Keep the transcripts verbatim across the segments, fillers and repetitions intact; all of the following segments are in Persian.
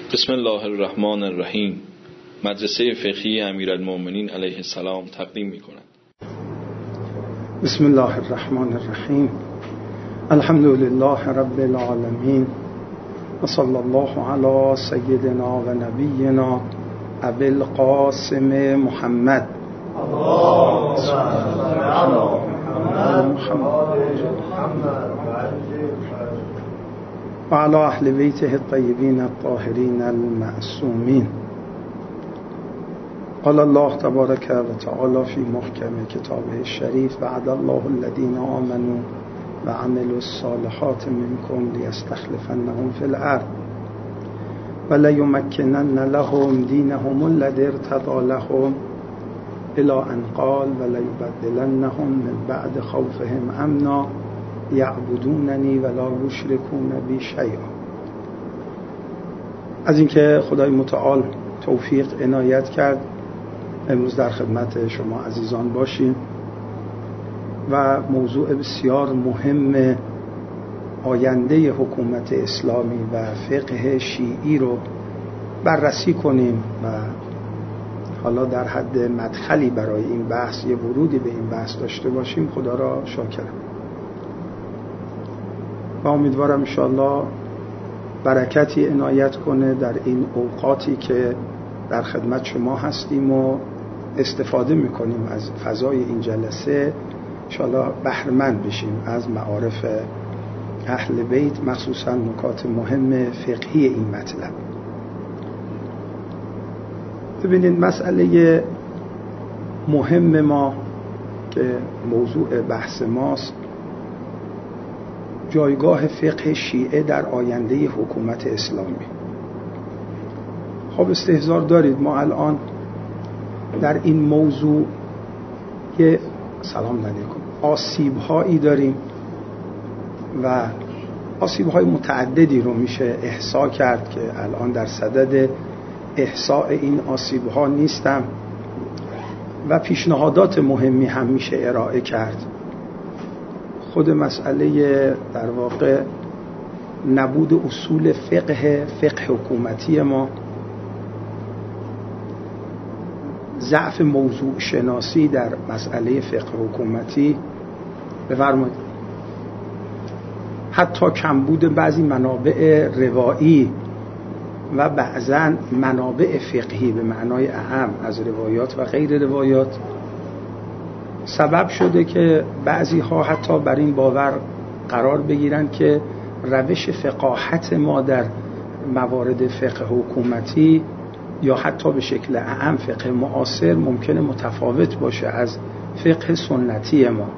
بسم الله الرحمن الرحیم. مدرسه فقهی امیرالمومنین علیه السلام تقدیم می کند. بسم الله الرحمن الرحیم. الحمد لله رب العالمین و صلی الله علی سیدنا و نبینا ابی القاسم محمد اللهم صل علی محمد و علی اهل بیته الطیبین الطاهرین المعصومین. قال الله تبارک و تعالی فی محکم کتابه الشریف وعد الله الذین آمنوا و عملوا الصالحات منکم لیستخلفنهم فی الارض و لیمکنن لهم دینهم الذی ارتضی لهم الی ان قال و لیبدلنهم من بعد خوفهم امنا یعبدوننی ولا یشرکون بی شیئا. از اینکه خدای متعال توفیق عنایت کرد امروز در خدمت شما عزیزان باشیم و موضوع بسیار مهم آینده حکومت اسلامی و فقه شیعی رو بررسی کنیم و حالا در حد مدخلی برای این بحث یه ورودی به این بحث داشته باشیم. خدا را شاکرم و امیدوارم انشاءالله برکتی عنایت کنه در این اوقاتی که در خدمت شما هستیم و استفاده میکنیم از فضای این جلسه. انشاءالله بهره‌مند بشیم از معارف اهل بیت، مخصوصا نکات مهم فقهی این مطلب. ببینید مسئله مهم ما که موضوع بحث ماست جایگاه فقه شیعه در آینده حکومت اسلامی. خب استحضار دارید ما الان در این موضوع یه سلام علیکم آسیب هایی داریم و آسیب های متعددی رو میشه احصا کرد که الان در صدد احصاء این آسیب ها نیستم و پیشنهادات مهمی هم میشه ارائه کرد. خود مسئله در واقع نبود اصول فقه فقه حکومتی ما، ضعف موضوع شناسی در مسئله فقه حکومتی، بفرمایید حتی کمبود بعضی منابع روایی و بعضا منابع فقهی به معنای اهم از روایات و غیر روایات سبب شده که بعضی ها حتی بر این باور قرار بگیرن که روش فقاهت ما در موارد فقه حکومتی یا حتی به شکل اعم فقه معاصر ممکنه متفاوت باشه از فقه سنتی ما.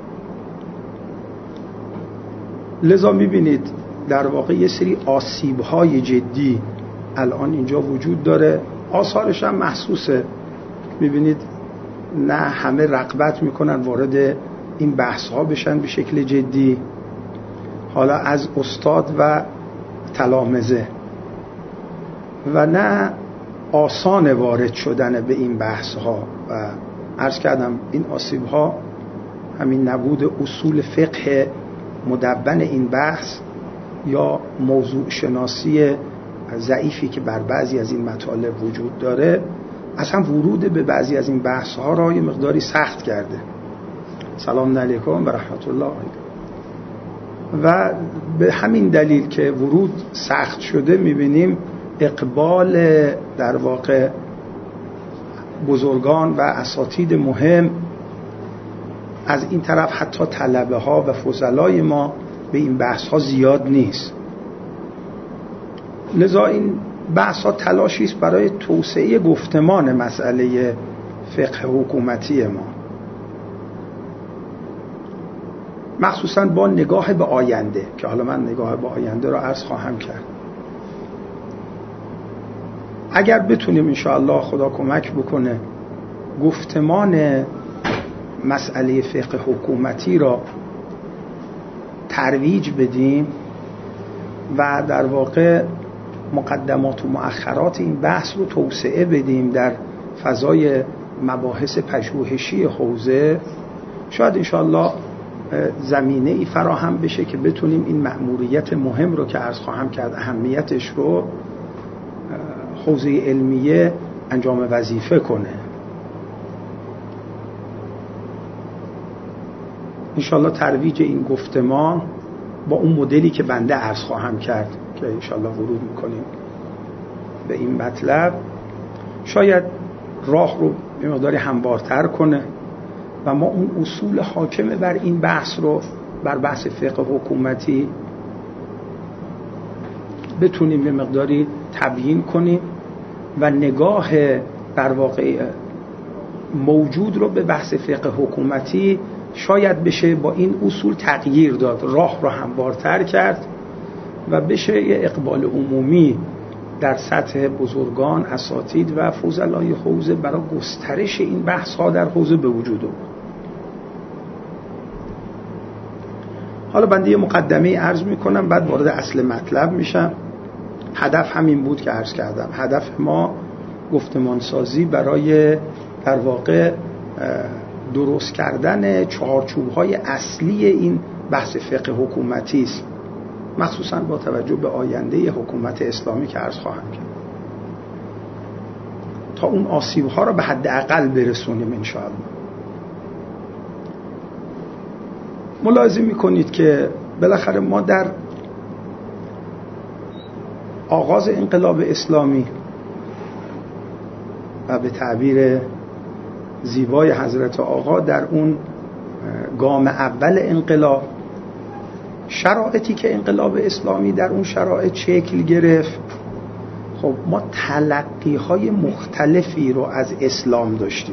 لذا میبینید در واقع یه سری آسیب‌های جدی الان اینجا وجود داره، آثارش هم محسوسه. میبینید نه همه رغبت میکنن وارد این بحث ها بشن به شکل جدی، حالا از استاد و تلامذه، و نه آسان وارد شدن به این بحث ها. و عرض کردم این آسیب ها همین نبود اصول فقه مدون این بحث یا موضوع شناسی ضعیفی که بر بعضی از این مطالب وجود داره اصلا ورود به بعضی از این بحث ها را یه مقداری سخت کرده. سلام علیکم و رحمت الله. و به همین دلیل که ورود سخت شده میبینیم اقبال در واقع بزرگان و اساتید مهم از این طرف حتی طلبه ها و فضلای ما به این بحث ها زیاد نیست. لذا این بحث ها تلاشی است برای توسعه گفتمان مسئله فقه حکومتی ما، مخصوصا با نگاه به آینده که حالا من نگاه به آینده را عرض خواهم کرد. اگر بتونیم انشاءالله خدا کمک بکنه گفتمان مسئله فقه حکومتی را ترویج بدیم و در واقع مقدمات و مؤخرات این بحث رو توسعه بدیم در فضای مباحث پژوهشی حوزه، شاید انشاءالله زمینه ای فراهم بشه که بتونیم این مأموریت مهم رو که عرض خواهم کرد اهمیتش رو حوزه علمیه انجام وظیفه کنه. انشالله ترویج این گفتمان با اون مدلی که بنده عرض خواهم کرد که انشالله ورود میکنیم به این مطلب، شاید راه رو به مقداری هموارتر کنه و ما اون اصول حاکم بر این بحث رو، بر بحث فقه حکومتی، بتونیم به مقداری تبیین کنیم و نگاه در واقع موجود رو به بحث فقه حکومتی شاید بشه با این اصول تغییر داد، راه رو هموارتر کرد و بشه یه اقبال عمومی در سطح بزرگان، اساتید و فضلای حوزه برای گسترش این بحث ها در حوزه به وجود آورد. حالا بنده یه مقدمه عرض میکنم، بعد وارد اصل مطلب میشم. هدف همین بود که عرض کردم. هدف ما گفتمانسازی برای در واقع درست کردن چهارچوب‌های اصلی این بحث فقه حکومتی است، مخصوصا با توجه به آینده حکومت اسلامی که عرض خواهم کرد، تا اون آسیب‌ها رو به حد اقل برسونیم انشاءالله. ملاحظه می‌کنید که بالاخره ما در آغاز انقلاب اسلامی و به تعبیر زیبای حضرت آقا در اون گام اول انقلاب، شرایطی که انقلاب اسلامی در اون شرایط شکل گرفت، خب ما تلقی‌های مختلفی رو از اسلام داشتیم.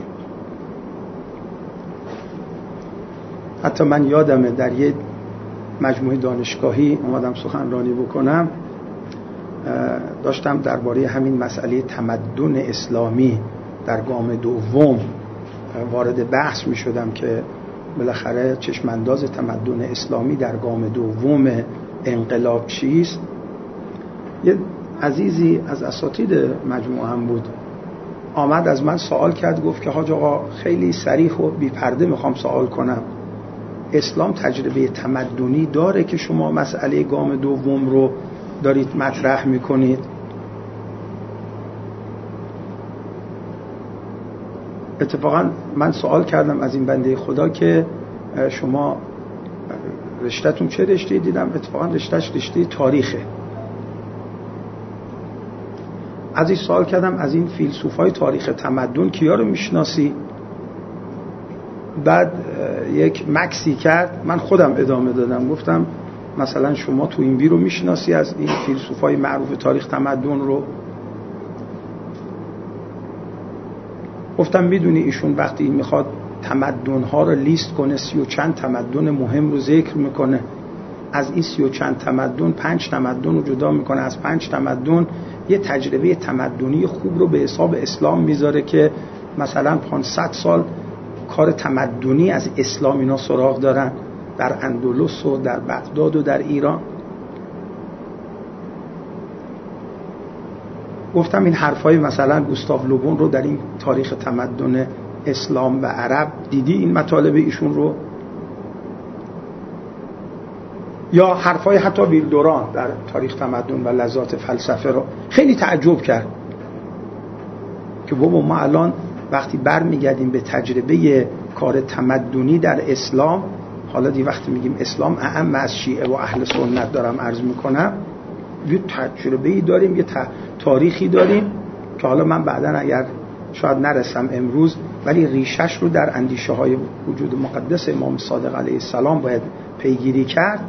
حتی من یادمه در یه مجموعه دانشگاهی اومدم سخنرانی بکنم، داشتم درباره همین مسئله تمدن اسلامی در گام دوم وارد بحث می شدم که بالاخره چشمانداز تمدن اسلامی در گام دوم انقلاب چیست. یه عزیزی از اساتید مجموعه هم بود، آمد از من سوال کرد، گفت که حاج آقا خیلی صریح و بی پرده میخوام سوال کنم، اسلام تجربه تمدنی داره که شما مسئله گام دوم رو دارید مطرح میکنید؟ اتفاقا من سوال کردم از این بنده خدا که شما رشته‌تون چه رشته؟ دیدم اتفاقا رشتهش رشته تاریخه. از این سوال کردم از این فیلسوفای تاریخ تمدن کیا رو میشناسی؟ بعد یک مکسی کرد، من خودم ادامه دادم، گفتم مثلا شما تو این بی رو میشناسی از این فیلسوفای معروف تاریخ تمدن رو؟ گفتم میدونی ایشون وقتی این میخواد تمدن‌ها رو لیست کنه، سی و چند تمدن مهم رو ذکر میکنه، از این سی و چند تمدن پنج تمدن رو جدا میکنه، از پنج تمدن یه تجربه تمدنی خوب رو به حساب اسلام میذاره که مثلا پانصد سال کار تمدنی از اسلام اینا سراغ دارن در اندلس و در بغداد و در ایران. گفتم این حرفای مثلا گوستاو لوبون رو در این تاریخ تمدن اسلام و عرب دیدی این مطالب ایشون رو؟ یا حرفای حتی ویلدوران در تاریخ تمدن و لذات فلسفه رو؟ خیلی تعجب کرد که بابا ما الان وقتی برمیگردیم به تجربه کار تمدنی در اسلام، حالا دی وقتی میگیم اسلام اعم از شیعه و اهل سنت دارم عرض میکنم، یه تجربه‌ای داریم، یه تاریخی داریم که حالا من بعداً اگر شاید نرسم امروز، ولی ریشش رو در اندیشه های وجود مقدس امام صادق علیه السلام باید پیگیری کرد.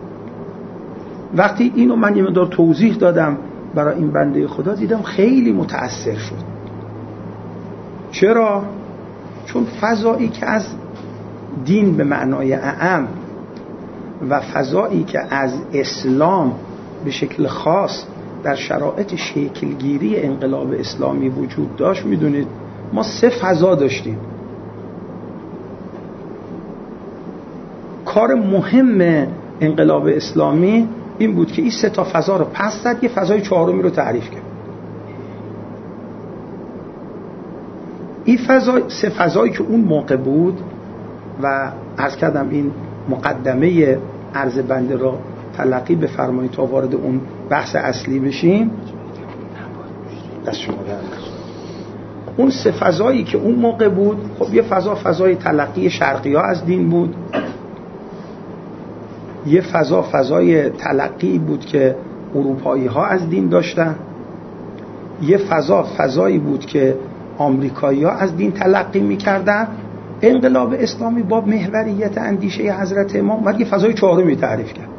وقتی اینو من یه مقدار توضیح دادم برای این بنده خدا، دیدم خیلی متأثر شد. چرا؟ چون فضایی که از دین به معنای اعم و فضایی که از اسلام به شکل خاص در شرایط شکلگیری انقلاب اسلامی وجود داشت، میدونید ما سه فضا داشتیم. کار مهم انقلاب اسلامی این بود که این سه تا فضا رو پس زد، یه فضای چهارمی رو تعریف کرد. این فضا، سه فضایی که اون موقع بود و عرض کردم این مقدمه عرض بنده را تلقی بفرمایید تا وارد اون بحث اصلی بشیم. دست شما در نکنه. اون سه فضایی که اون موقع بود، خب یه فضا فضای تلقی شرقی ها از دین بود، یه فضا فضای تلقی بود که اروپایی ها از دین داشتن، یه فضا فضایی بود که آمریکایی ها از دین تلقی میکردن. انقلاب اسلامی با محوریت اندیشه حضرت امام بعد یه فضای چهارمی تعریف کرد.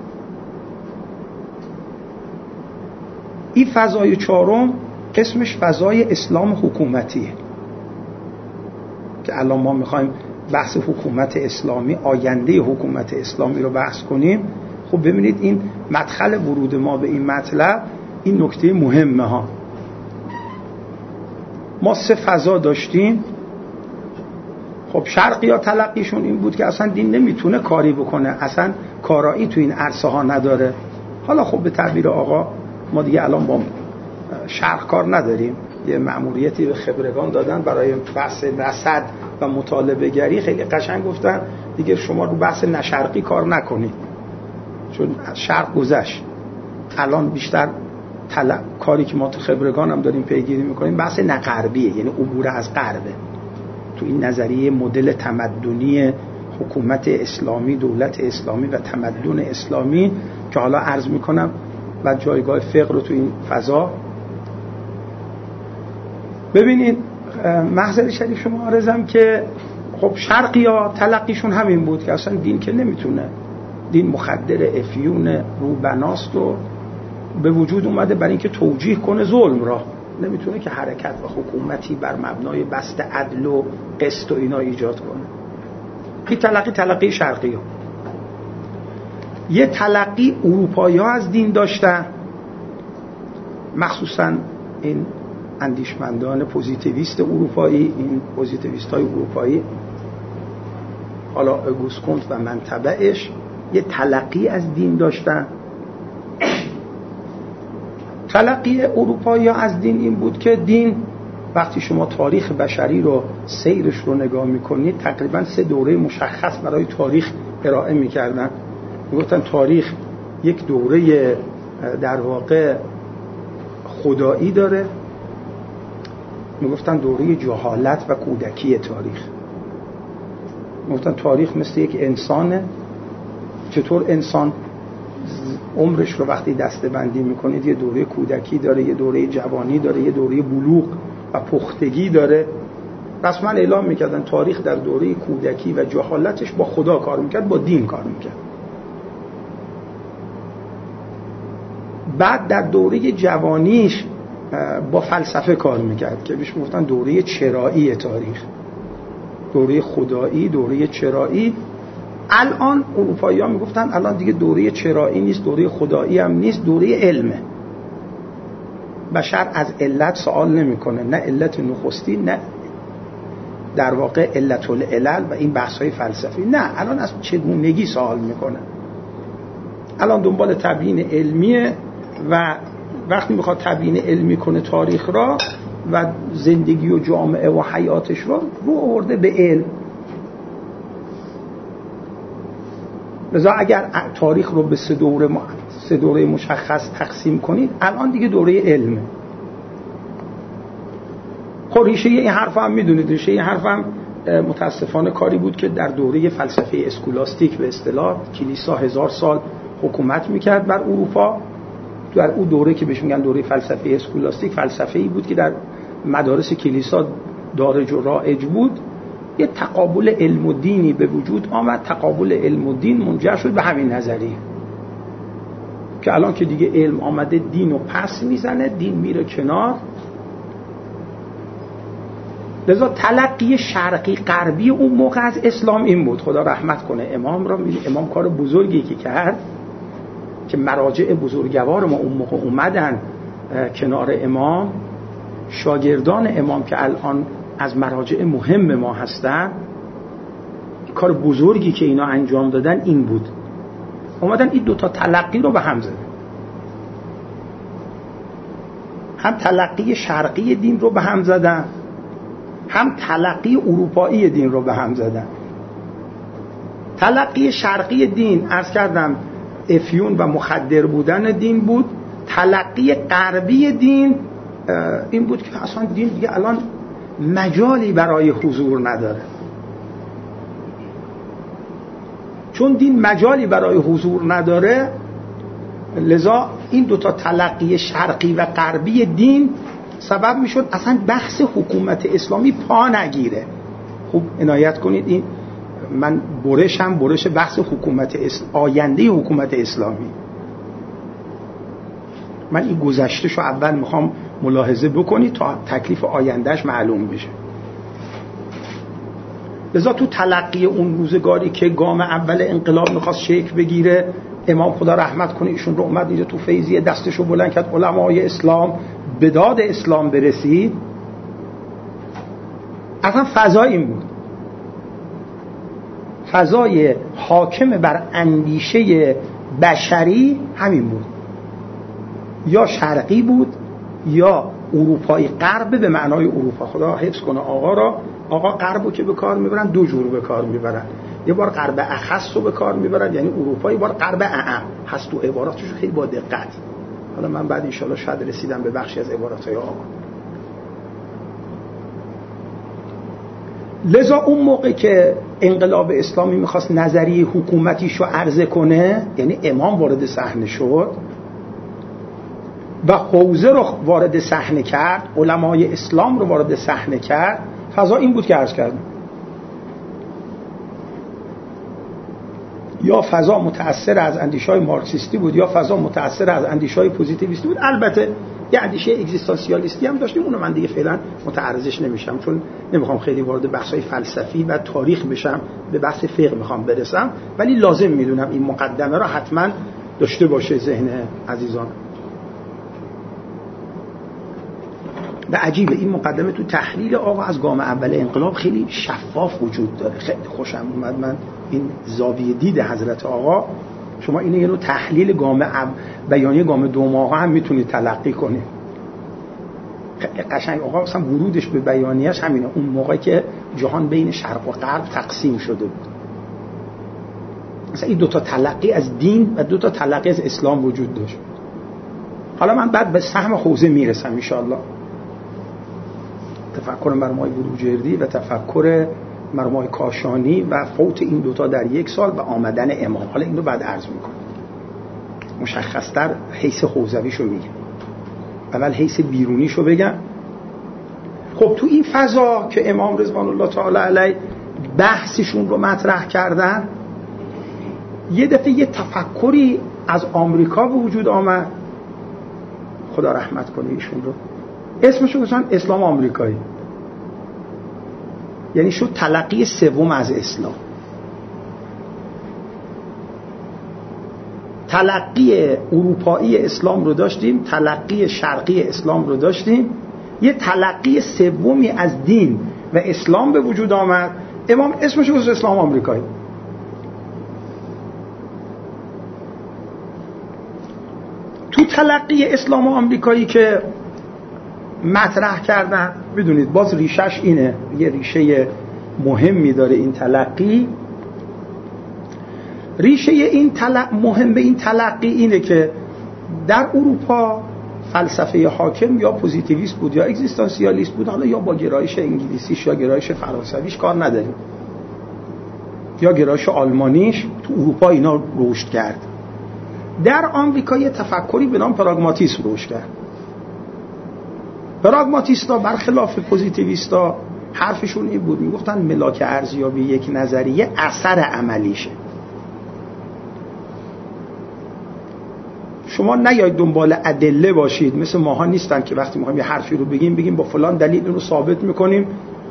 این فضای چهارم اسمش فضای اسلام حکومتیه که الان ما میخوایم بحث حکومت اسلامی، آینده حکومت اسلامی رو بحث کنیم. خب ببینید این مدخل ورود ما به این مطلب این نکته مهمه ها. ما سه فضا داشتیم. خب شرقی ها تلقیشون این بود که اصلا دین نمیتونه کاری بکنه، اصلا کارایی تو این عرصه ها نداره. حالا خب به تعبیر آقا ما دیگه الان با شرق کار نداریم، یه مأموریتی به خبرگان دادن برای بحث رصد و مطالبه گری، خیلی قشنگ گفتن دیگه شما رو بحث نشرقی کار نکنید چون شرق گذشت. الان بیشتر طلب کاری که ما تو خبرگان هم داریم پیگیری میکنیم بحث نغربیه، یعنی عبور از غربه. تو این نظریه مدل تمدنی حکومت اسلامی، دولت اسلامی و تمدن اسلامی که حالا عرض میکنم و جایگاه فقه رو تو این فضا ببینید. محضر شریف شما عرضم که خب شرقی ها تلقیشون همین بود که اصلا دین که نمیتونه، دین مخدر افیون روبناست و به وجود اومده برای اینکه توجیه کنه ظلم را، نمیتونه که حرکت و حکومتی بر مبنای بست عدل و قسط و اینا ایجاد کنه. این تلقی تلقی شرقی ها. یه تلقی اروپایی ها از دین داشتن، مخصوصا این اندیشمندان پوزیتیویست اروپایی، این پوزیتیویست های اروپایی، حالا اوگوست کنت و منتبعش یه تلقی از دین داشتن. تلقی اروپایی ها از دین این بود که دین، وقتی شما تاریخ بشری رو سیرش رو نگاه میکنید، تقریبا سه دوره مشخص برای تاریخ ارائه میکردن. میگفتن تاریخ یک دوره در واقع خدایی داره، میگفتن دوره جهالت و کودکی تاریخ. میگفتن تاریخ مثل یک انسانه، چطور انسان عمرش رو وقتی دسته بندی میکنید یه دوره کودکی داره، یه دوره جوانی داره، یه دوره بلوغ و پختگی داره. رسما اعلام میکردن تاریخ در دوره کودکی و جهالتش با خدا کار میکرد، با دین کار میکرد. بعد در دوره جوانیش با فلسفه کار میکرد که بهش میگفتن دوره چرایی تاریخ، دوره خدایی، دوره چرایی. الان اروپایی ها میگفتن الان دیگه دوره چرایی نیست، دوره خدایی هم نیست، دوره علمه. بشر از علت سوال نمیکنه، نه علت نخستی، نه در واقع علت العلل و این بحث های فلسفی، نه، الان از چگونگی سوال میکنه. الان دنبال تبیین علمیه و وقتی میخواد تبیین علمی کنه تاریخ را و زندگی و جامعه و حیاتش را رو آورده به علم. لذا اگر تاریخ رو به سه دوره سه دوره مشخص تقسیم کنید، الان دیگه دوره علمه. خب ریشه این حرف هم میدونید، ریشه این حرف هم متاسفانه کاری بود که در دوره فلسفه اسکولاستیک به اصطلاح کلیسا هزار سال حکومت میکرد بر اروپا. در اون دوره که بهش میگن دوره فلسفه اسکولاستیک، فلسفه‌ای بود که در مدارس کلیسا دارج و رایج بود. یه تقابل علم و دینی به وجود آمد، تقابل علم و دین منجر شد به همین نظریه که الان که دیگه علم آمده دین رو پس میزنه، دین میره کنار. لذا تلقی شرقی غربی اون موقع از اسلام این بود. خدا رحمت کنه امام را، امام کار بزرگی که کرد که مراجع بزرگوار ما اون موقع اومدن کنار امام، شاگردان امام که الان از مراجع مهم ما هستن، کار بزرگی که اینا انجام دادن این بود، اومدن این دوتا تلقی رو به هم زدن. هم تلقی شرقی دین رو به هم زدن، هم تلقی اروپایی دین رو به هم زدن. تلقی شرقی دین عرض کردم افیون و مخدر بودن دین بود. تلقی غربی دین این بود که اصلا دین دیگه الان مجالی برای حضور نداره. چون دین مجالی برای حضور نداره، لذا این دوتا تلقی شرقی و غربی دین سبب میشد اصلا بحث حکومت اسلامی پا نگیره. خوب عنایت کنید، این من برشم برش بحث حکومت اسل... آینده حکومت اسلامی. من این گذشتهشو اول میخوام ملاحظه بکنید تا تکلیف آیندهش معلوم بشه. لذا تو تلقی اون روزگاری که گام اول انقلاب میخواست شکل بگیره، امام خدا رحمت کنه ایشون رو اومد اینجا تو فیضیه دستشو بلند کرد، علمای اسلام به داد اسلام برسید. اصلا فضا این بود، فضای حاکم بر اندیشه بشری همین بود، یا شرقی بود یا اروپایی. غرب به معنای اروپا، خدا حفظ کنه آقا را. آقا غربو که به کار میبرن دو جور به کار میبرن، یه بار غرب اخص رو به کار میبرن یعنی اروپا، یه بار غرب اعم هست. تو عباراتش خیلی با دقت، حالا من بعد ان شاءالله شاید رسیدم به بخشی از عباراتای آقا. لذا اون موقع که انقلاب اسلامی میخواست نظریه حکومتیشو عرضه کنه، یعنی امام وارد صحنه شد و حوزه رو وارد صحنه کرد، علمای اسلام رو وارد صحنه کرد، فضا این بود که عرض کردم. یا فضا متأثر از اندیشه‌های مارکسیستی بود یا فضا متأثر از اندیشه‌های پوزیتیویستی بود. البته یه اندیشه اگزیستانسیالیستی هم داشتیم، اونو من دیگه فعلا متعرضش نمیشم چون نمیخوام خیلی وارد بحث‌های فلسفی و تاریخ بشم، به بحث فقه میخوام برسم، ولی لازم میدونم این مقدمه رو حتما داشته باشه ذهن عزیزان. و عجیبه این مقدمه تو تحلیل آقا از گام اول انقلاب خیلی شفاف وجود داره. خیلی خوشم اومد من این زاویه دید حضرت آقا. شما اینو یه نوع تحلیل گام بیانیه گام دوم آقا هم میتونید تلقی کنید. قشنگ آقا مثلا ورودش به بیانیه‌اش همینه، اون موقعی که جهان بین شرق و غرب تقسیم شده بود. مثلا این دو تا تلقی از دین و دو تا تلقی از اسلام وجود داشت. حالا من بعد به سهم حوزه میرسم ان شاء الله. تفکر مرمای بروجردی و تفکر مرمای کاشانی و فوت این دوتا در یک سال و آمدن امام. حالا این رو بعد عرض میکنم مشخصتر حیث حوزویشو میگم. اول حیث بیرونیشو بگم. خب تو این فضا که امام رضوان الله تعالی علیه بحثشون رو مطرح کردن، یه دفعه یه تفکری از آمریکا به وجود آمد، خدا رحمت کنه ایشون رو، اسمشو گذاشتن اسلام آمریکایی. یعنی شد تلقی سوم از اسلام. تلقی اروپایی اسلام رو داشتیم، تلقی شرقی اسلام رو داشتیم، یه تلقی سومی از دین و اسلام به وجود آمد. امام اسمشو گذاشت اسلام آمریکایی. تو تلقی اسلام آمریکایی که مطرح کردن، بدونید باز ریشش اینه، یه ریشه مهمی داره این تلقی. ریشه این تلقی مهم به این تلقی اینه که در اروپا فلسفه حاکم یا پوزیتیویست بود یا اگزیستانسیالیست بود، حالا یا با گرایش انگلیسیش یا گرایش فرانسویش کار نداریم، یا گرایش آلمانیش، تو اروپا اینا رشد کرد. در آمریکا یه تفکری به نام پراگماتیسم رشد کرد. پراگماتیستا برخلاف پوزیتیویستا حرفشون این بود، میگفتن ملاک ارزیابی یک نظریه اثر عملیشه. شما نیاید دنبال ادله باشید، مثل ماها نیستن که وقتی میخوایم یه حرفی رو بگیم بگیم با فلان دلیل رو ثابت میکنیم،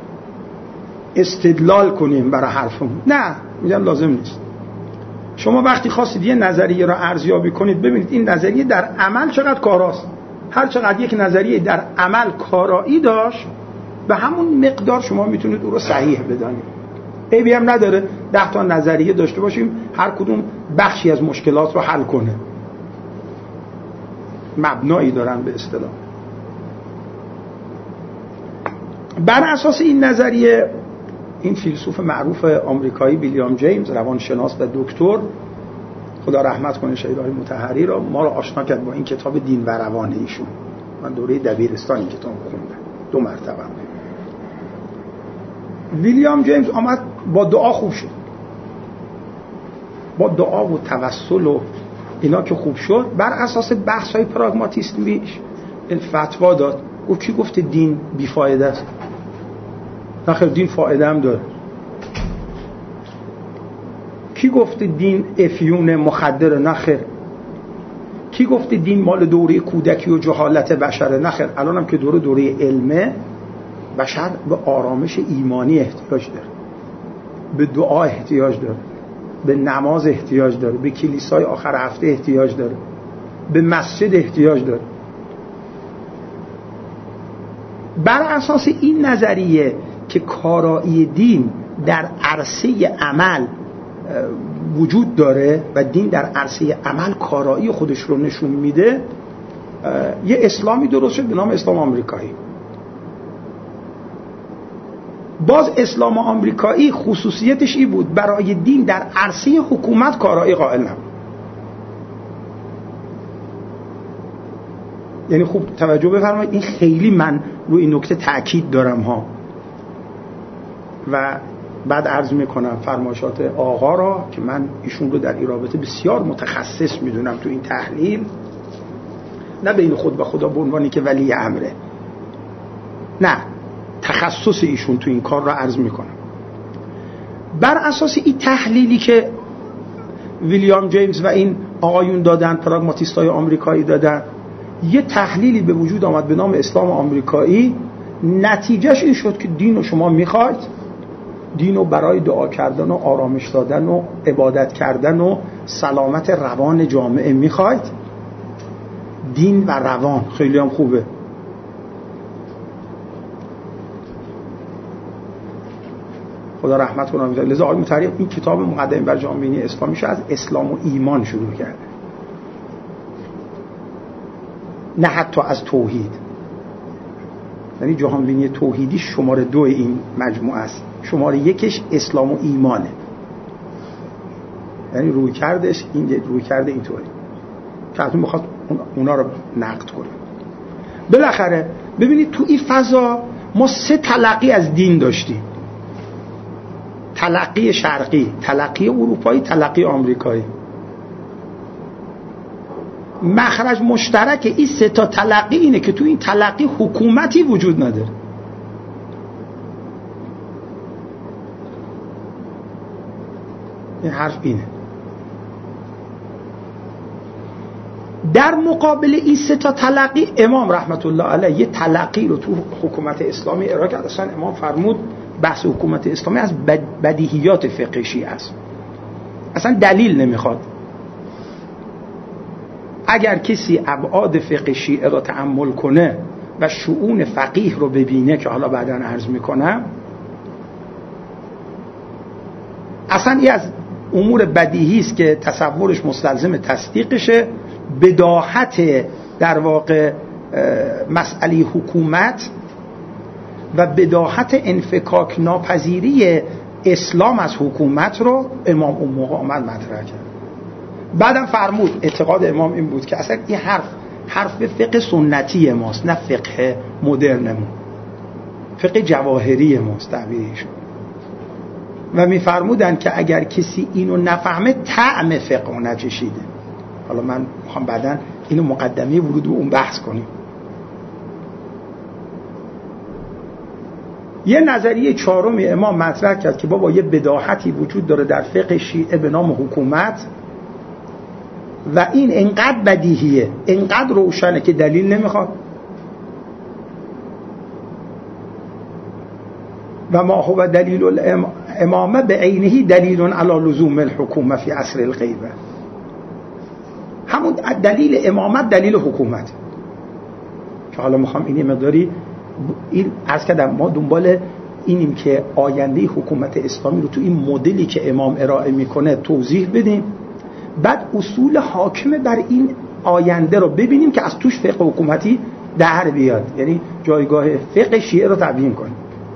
استدلال کنیم برای حرفمون. نه، میگم لازم نیست. شما وقتی خواستید یه نظریه رو ارزیابی کنید، ببینید این نظریه در عمل چقدر کاراست. هر چقدر یک نظریه در عمل کارایی داشت، به همون مقدار شما میتونید او رو صحیح بدانید. عیبی هم نداره ده تا نظریه داشته باشیم هر کدوم بخشی از مشکلات رو حل کنه، مبنایی دارن به اصطلاح. بر اساس این نظریه این فیلسوف معروف آمریکایی ویلیام جیمز، روانشناس و دکتر، خدا رحمت کنه شهید آقای مطهری را، ما را آشنا کرد با این کتاب دین و روان ایشون. من دوره دبیرستانی کتاب خوندم دو مرتبه. ویلیام جیمز آمد با دعا خوب شد، با دعا و توسل و اینا که خوب شد، بر اساس بحث های پراگماتیسمیش فتوا داد. گفت کی گفته دین بیفایده است؟ نخیر، دین فایده هم داره. کی گفته دین افیون مخدر؟ نخیر. کی گفته دین مال دوره کودکی و جهالت بشره؟ نخیر. الان هم که دوره دوره علمه، بشر به آرامش ایمانی احتیاج داره، به دعا احتیاج داره، به نماز احتیاج داره، به کلیسای آخر هفته احتیاج داره، به مسجد احتیاج داره. بر اساس این نظریه که کارایی دین در عرصه عمل وجود داره و دین در عرصه عمل کارایی خودش رو نشون میده، یه اسلامی درست شد به نام اسلام آمریکایی. باز اسلام آمریکایی خصوصیتش این بود برای دین در عرصه حکومت کارایی قائل نبود. یعنی خوب توجه بفرمایید، این خیلی من روی این نکته تأکید دارم ها، و بعد عرض میکنم فرمایشات آقا را که من ایشون رو در این رابطه بسیار متخصص میدونم تو این تحلیل، نه بین خود به خدا به عنوانی که ولی امره، نه، تخصص ایشون تو این کار را عرض میکنم. بر اساس این تحلیلی که ویلیام جیمز و این آقایون دادن، پراگماتیستای آمریکایی دادن، یه تحلیلی به وجود آمد به نام اسلام آمریکایی. نتیجهش این شد که دین رو شما میخواید، دین رو برای دعا کردن و آرامش دادن و عبادت کردن و سلامت روان جامعه میخواید. دین و روان خیلی هم خوبه. خدا رحمت کنه. لذا آقای مطهری این کتاب مقدمه بر جامعه اسلامیش از اسلام و ایمان شروع کرده، نه حتی از توحید. یعنی جهانبینی توحیدی شماره دو این مجموعه است، شماره یکش اسلام و ایمانه. یعنی روی کردش این روی کرده اینطوری که حتما میخواد اونا رو نقد کنه. بالاخره ببینید تو این فضا ما سه تلقی از دین داشتیم: تلقی شرقی، تلقی اروپایی، تلقی آمریکایی. مخرج مشترک این سه تا تلقی اینه که تو این تلقی حکومتی وجود نداره. این حرف اینه. در مقابل این سه تا تلقی امام رحمت الله علیه یه تلقی رو تو حکومت اسلامی ارائه کرد. اصلا امام فرمود بحث حکومت اسلامی از بدیهیات فقه شیعه است، اصلا دلیل نمیخواد. اگر کسی ابعاد فقه شیعه را تأمل کنه و شؤون فقیه رو ببینه که حالا بعداً عرض میکنم، اصلا این از امور بدیهی است که تصورش مستلزم تصدیقشه. بداهت در واقع مسئله حکومت و بداهت انفکاک ناپذیری اسلام از حکومت رو امام اون موقع آمد مطرح کرد. بعدم فرمود اعتقاد امام این بود که اصلا این حرف حرف فقه سنتی ماست، نه فقه مدرنمون، فقه جواهری ماست تعبیرشون. و میفرمودن که اگر کسی اینو نفهمه طعم فقه رو نچشیده. حالا من میخوام بعداً اینو مقدمه ورود به اون بحث کنیم. یه نظریه چهارمی امام مطرح کرد که بابا یه بداهتی وجود داره در فقه شیعه به نام حکومت و این انقدر بدیهیه، انقدر روشنه که دلیل نمیخواد. و ما هو دلیل الامامه به عینه دلیل علی لزوم الحکومه فی عصر الغیبه. همون دلیل امامت دلیل حکومت که حالا میخوام این مقداری این عرض کردم ما دنبال اینیم که آینده حکومت اسلامی رو تو این مدلی که امام ارائه میکنه توضیح بدیم، بعد اصول حاکم بر این آینده رو ببینیم که از توش فقه حکومتی در بیاد، یعنی جایگاه فقه شیعه رو تبیین کنیم.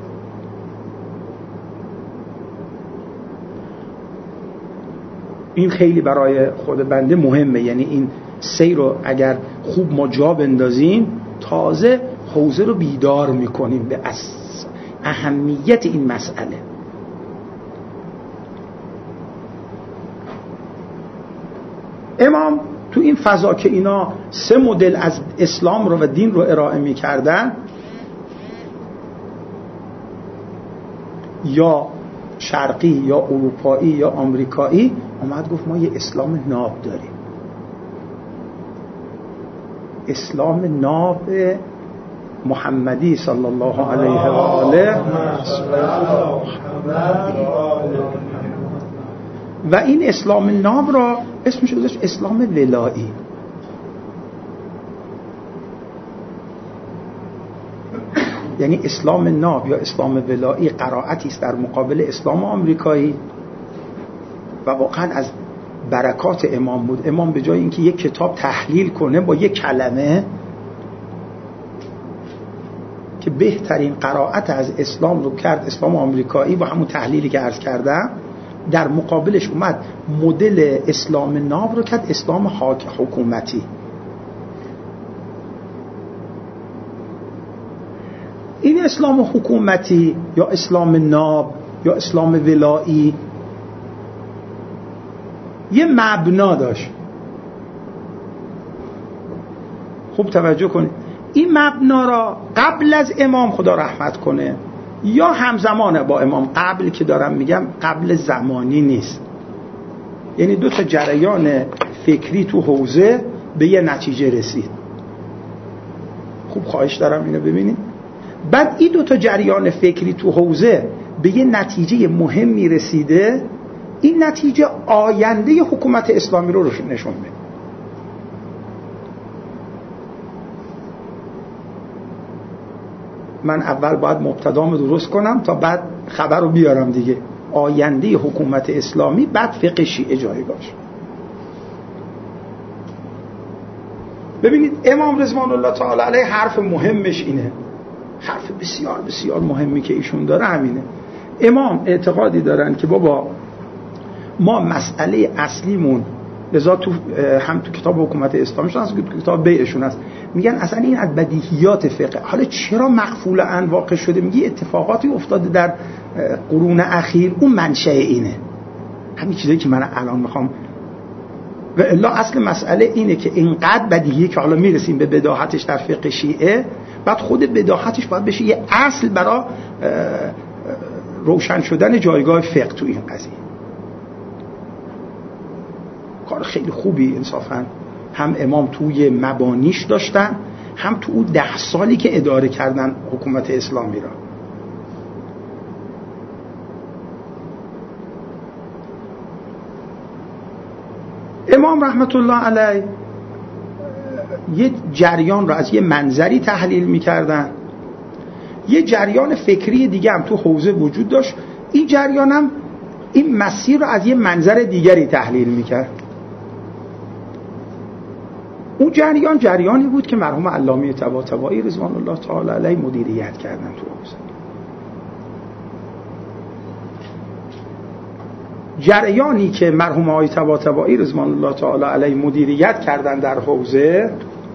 این خیلی برای خود بنده مهمه، یعنی این سیر رو اگر خوب ما جا بندازیم تازه حوزه رو بیدار میکنیم به اهمیت این مسئله. امام تو این فضا که اینا سه مدل از اسلام رو و دین رو ارائه میکردن، یا شرقی یا اروپایی یا آمریکایی، اومد گفت ما یه اسلام ناب داریم، اسلام ناب محمدی صلی الله علیه و آله، و این اسلام ناب را اسمش گذاشت اسلام ولایی. یعنی اسلام ناب یا اسلام ولایی قرائتی است در مقابل اسلام آمریکایی و واقعا از برکات امام بود. امام به جای اینکه یک کتاب تحلیل کنه با یک کلمه که بهترین قرائت از اسلام رو کرد، اسلام آمریکایی، با همون تحلیلی که عرض کردم، در مقابلش اومد مدل اسلام ناب رو کرد اسلام حکومتی. این اسلام حکومتی یا اسلام ناب یا اسلام ولایی یه مبنا داشت. خوب توجه کنید، این مبنا را قبل از امام، خدا رحمت کنه، یا همزمانه با امام، قبل که دارم میگم قبل زمانی نیست، یعنی دو تا جریان فکری تو حوزه به یه نتیجه رسید. خوب خواهش دارم اینو ببینید. بعد این دو تا جریان فکری تو حوزه به یه نتیجه مهمی رسیده، این نتیجه آینده حکومت اسلامی رو نشون میده. من اول باید مبتدامو درست کنم تا بعد خبر رو بیارم دیگه. آینده حکومت اسلامی، بعد فقه شیعه جایگاهش. ببینید امام رضوان الله تعالی علیه حرف مهمش اینه، حرف بسیار بسیار مهمی که ایشون داره همینه. امام اعتقادی دارن که بابا ما مسئله اصلیمون، لذا تو هم تو کتاب حکومت اسلامیشون هست، تو کتاب بیعشون هست، میگن اصلا این از بدیهیات فقه. حالا چرا مغفول عن واقع شده؟ میگی اتفاقاتی افتاده در قرون اخیر، اون منشأ اینه. همین چیزایی که من الان میخوام، و الا اصل مسئله اینه که اینقدر بدیهیه که حالا میرسیم به بداهتش در فقه شیعه، بعد خود بداهتش باید بشه یه اصل برای روشن شدن جایگاه فقه تو این قضیه. کار خیلی خوبی انصافا هم امام توی مبانیش داشتن، هم تو اون ده سالی که اداره کردن حکومت اسلامی را. امام رحمت الله علیه یه جریان را از یه منظری تحلیل می‌کردن، یه جریان فکری دیگه هم تو حوزه وجود داشت، این جریان هم این مسیر را از یه منظر دیگری تحلیل می‌کرد. اون جریان جریانی بود که مرحوم علامه طباطبایی رضوان الله تعالی علیه مدیریت کردن تو حوزه. جریانی که مرحوم آقای طباطبایی رضوان الله تعالی علیه مدیریت کردن در حوزه،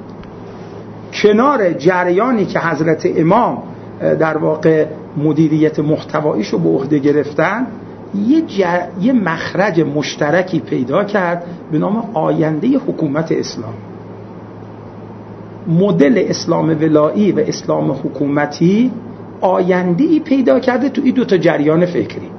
کنار جریانی که حضرت امام در واقع مدیریت محتواییشو به عهده گرفتن، یه, جر... یه مخرج مشترکی پیدا کرد به نام آینده حکومت اسلام. مدل اسلام ولایی و اسلام حکومتی آینده‌ای پیدا کرده تو این دو تا جریان فکری.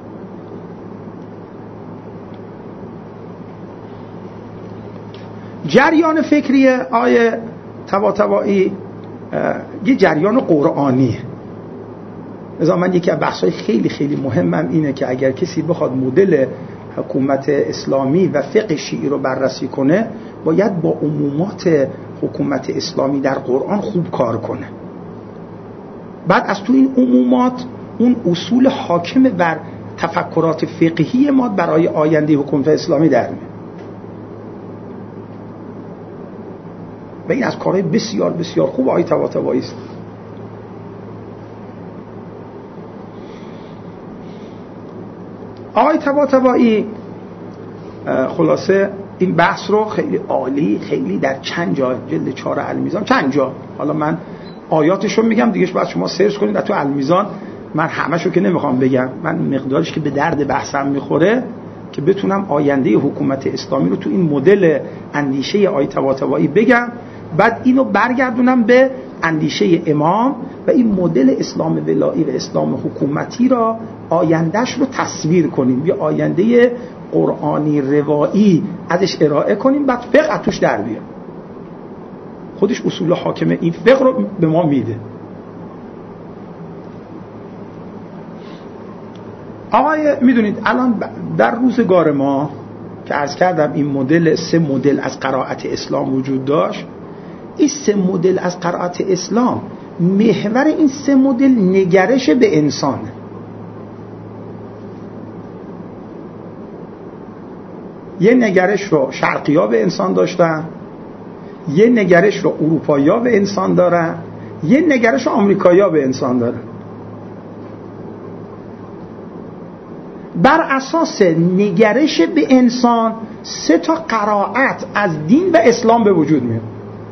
جریان فکری آیه طباطبایی یه جریان قرآنیه. لذا من یکی از بحث‌های خیلی خیلی مهمم اینه که اگر کسی بخواد مدل حکومت اسلامی و فقه شیعی رو بررسی کنه، باید با عمومات حکومت اسلامی در قرآن خوب کار کنه. بعد از تو این عمومات اون اصول حاکم بر تفکرات فقهی ما برای آینده حکومت اسلامی در میاد. و این از کارهای بسیار بسیار خوب آقای طباطبایی است. آقای طباطبایی خلاصه این بحث رو خیلی عالی، خیلی در چند جا، جلد چهار المیزان چند جا، حالا من آیاتشو میگم دیگه، بعد شما سرچ کنید در تو المیزان. من همه‌شو که نمیخوام بگم، من مقدارش که به درد بحثم میخوره که بتونم آینده حکومت اسلامی رو تو این مدل اندیشه آیه طباطبایی بگم، بعد اینو برگردونم به اندیشه امام و این مدل اسلام ولایی و اسلام حکومتی را آیندهش رو تصویر کنیم، یه آینده قرآنی روایی ازش ارائه کنیم، بعد فقه توش در بیاد. خودش اصول حاکمه این فقه رو به ما میده. آقای میدونید الان در روزگار ما که عرض کردم این مدل، سه مدل از قرائت اسلام وجود داشت، این سه مدل از قرائت اسلام محور این سه مدل نگرش به انسانه. یه نگرش رو شرقی‌ها به انسان داشتن، یه نگرش رو اروپایی‌ها به انسان دارن، یه نگرش رو آمریکایی‌ها به انسان دارن. بر اساس نگرش به انسان سه تا قرائت از دین و اسلام به وجود میاد.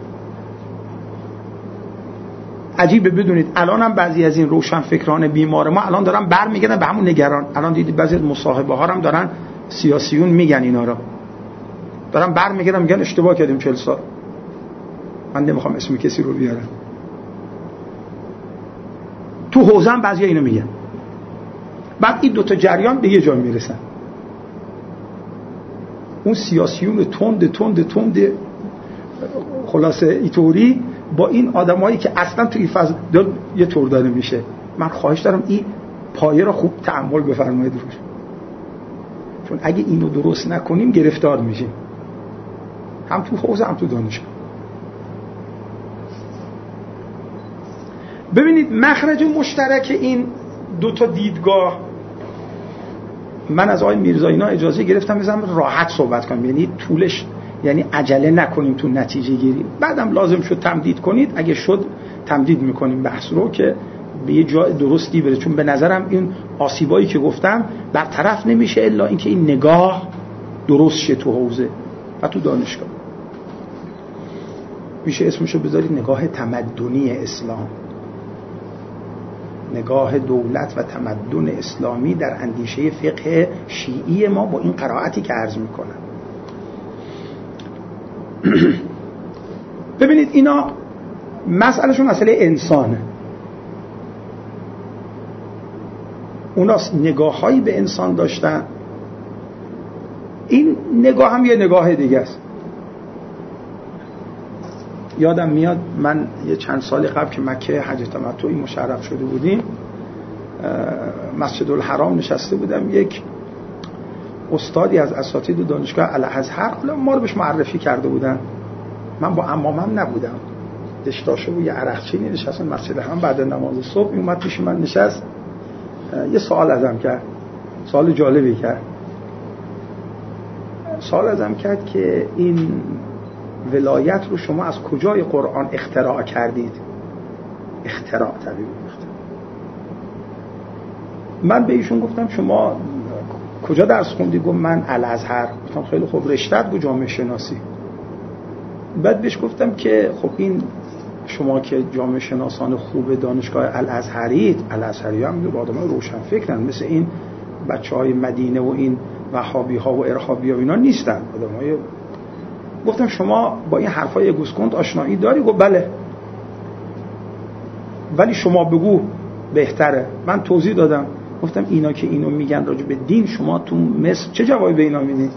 عجیبه بدونید الان هم بعضی از این روشنفکران بیمار ما الان دارن برمیگردن به همون نگران. الان دیدید بعضی از مصاحبه ها هم دارن سیاسیون میگن اینا رو، دارن برمیگردن میگن اشتباه کردیم چهل سال. من نمیخوام اسم کسی رو بیارم، تو حوزه هم بعضی اینو میگن. بعد این دوتا جریان به یه جا میرسن. اون سیاسیون تند تند تند خلاصه ایطوری با این آدمایی که اصلا تو این فاز یه طور داره میشه. من خواهش دارم این پایه رو خوب تأمل بفرمایید روش، چون اگه اینو درست نکنیم گرفتار میشیم، هم تو حوزه هم تو دانشگاه. ببینید مخرج مشترک این دو تا دیدگاه، من از آقای میرزایینا اجازه گرفتم بزنم راحت صحبت کنم، یعنی طولش، یعنی عجله نکنیم تو نتیجه گیری. بعدم لازم شد تمدید کنید، اگه شد تمدید میکنیم بحث رو که به یه جای درستی بره، چون به نظرم این آسیبایی که گفتم برطرف نمیشه الا اینکه این نگاه درست شه تو حوزه و تو دانشگاه. میشه اسمشو بذارید نگاه تمدنی اسلام، نگاه دولت و تمدن اسلامی در اندیشه فقه شیعی ما با این قرائتی که عرض میکنم. ببینید اینا مسئلهشون مسئله انسانه، اونا نگاه‌هایی به انسان داشتن، این نگاه هم یه نگاه دیگه است. یادم میاد من یه چند سال قبل که مکه حج تمتعی مشرف شده بودیم، مسجد الحرام نشسته بودم، یک استادی از اساتید دانشگاه الازهر ما رو بهش معرفی کرده بودن. من با عمامم نبودم، دشتاشه بود، یه عرقچینی نشستن مسجد الحرام بعد نماز صبح، اومد پیش من نشست، یه سوال ازم کرد، سوال جالبی کرد. سوال ازم کرد که این ولایت رو شما از کجای قرآن اختراع کردید؟ اختراع تعبیر گفتم. من به ایشون گفتم شما کجا درس خوندی؟ گفت من الازهر. گفتم خیلی خوب، رشته‌ت گفت جامعه شناسی. بعد بهش گفتم که خب این شما که جامعه شناسان خوب دانشگاه الازهرید، الازهری هم آدمای روشن فکرن، مثل این بچهای مدینه و این وهابی ها و ارهابی ها اینا نیستن، آدمای. گفتم شما با این حرفای گوسکند آشنایی داری؟ گفت بله. ولی شما بگو بهتره. من توضیح دادم، گفتم اینا که اینو میگن راجع به دین، شما تو مصر چه جوابی به اینا میدید؟